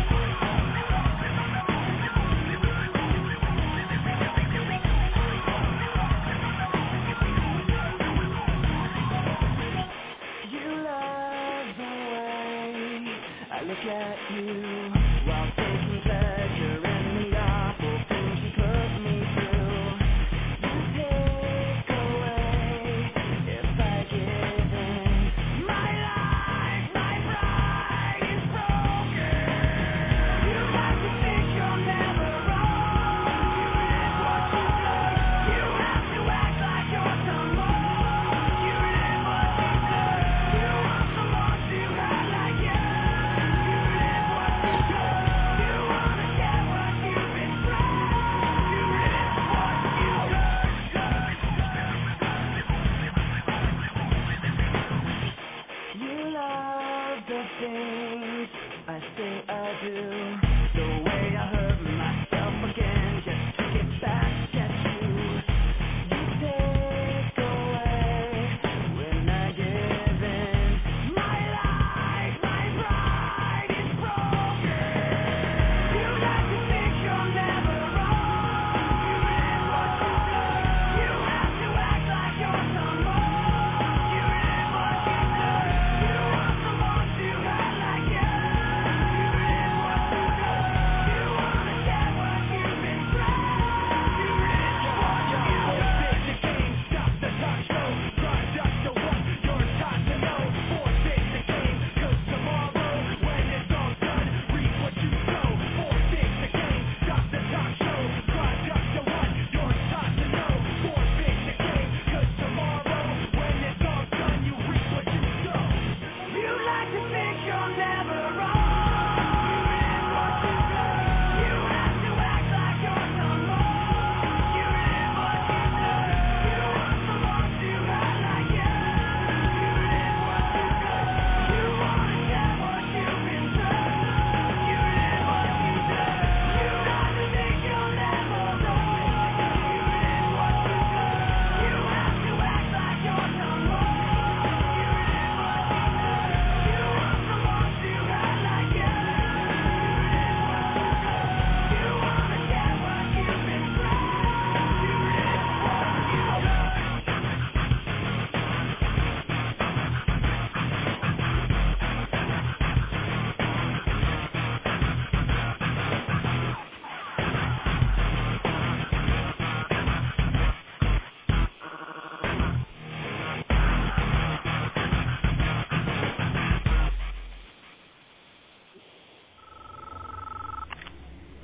You love the way I look at you while taking pleasure in the awful things you put me through. You take away if I give in. My life, my pride is broken. You have to think you're never wrong. You live what you do. You have to act like you're someone. You live what you do. You want someone to act like you. You live what you do.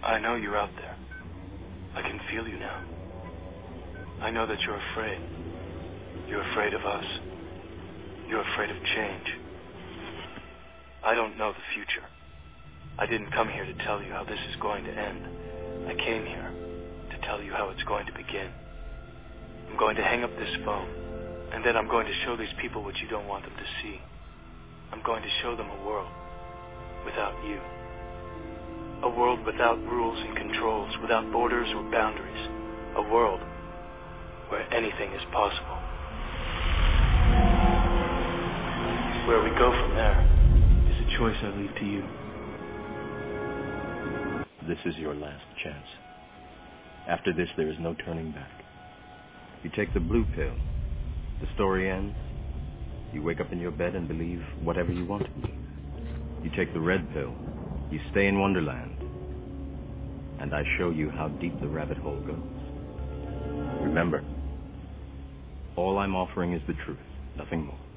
I know you're out there. I can feel you now. I know that you're afraid. You're afraid of us. You're afraid of change. I don't know the future. I didn't come here to tell you how this is going to end. I came here to tell you how it's going to begin. I'm going to hang up this phone, and then I'm going to show these people what you don't want them to see. I'm going to show them a world without you. A world without rules and controls, without borders or boundaries. A world where anything is possible. Where we go from there is a choice I leave to you. This is your last chance. After this, there is no turning back. You take the blue pill. The story ends. You wake up in your bed and believe whatever you want to believe. You take the red pill. You stay in Wonderland. And I show you how deep the rabbit hole goes. Remember, all I'm offering is the truth, nothing more.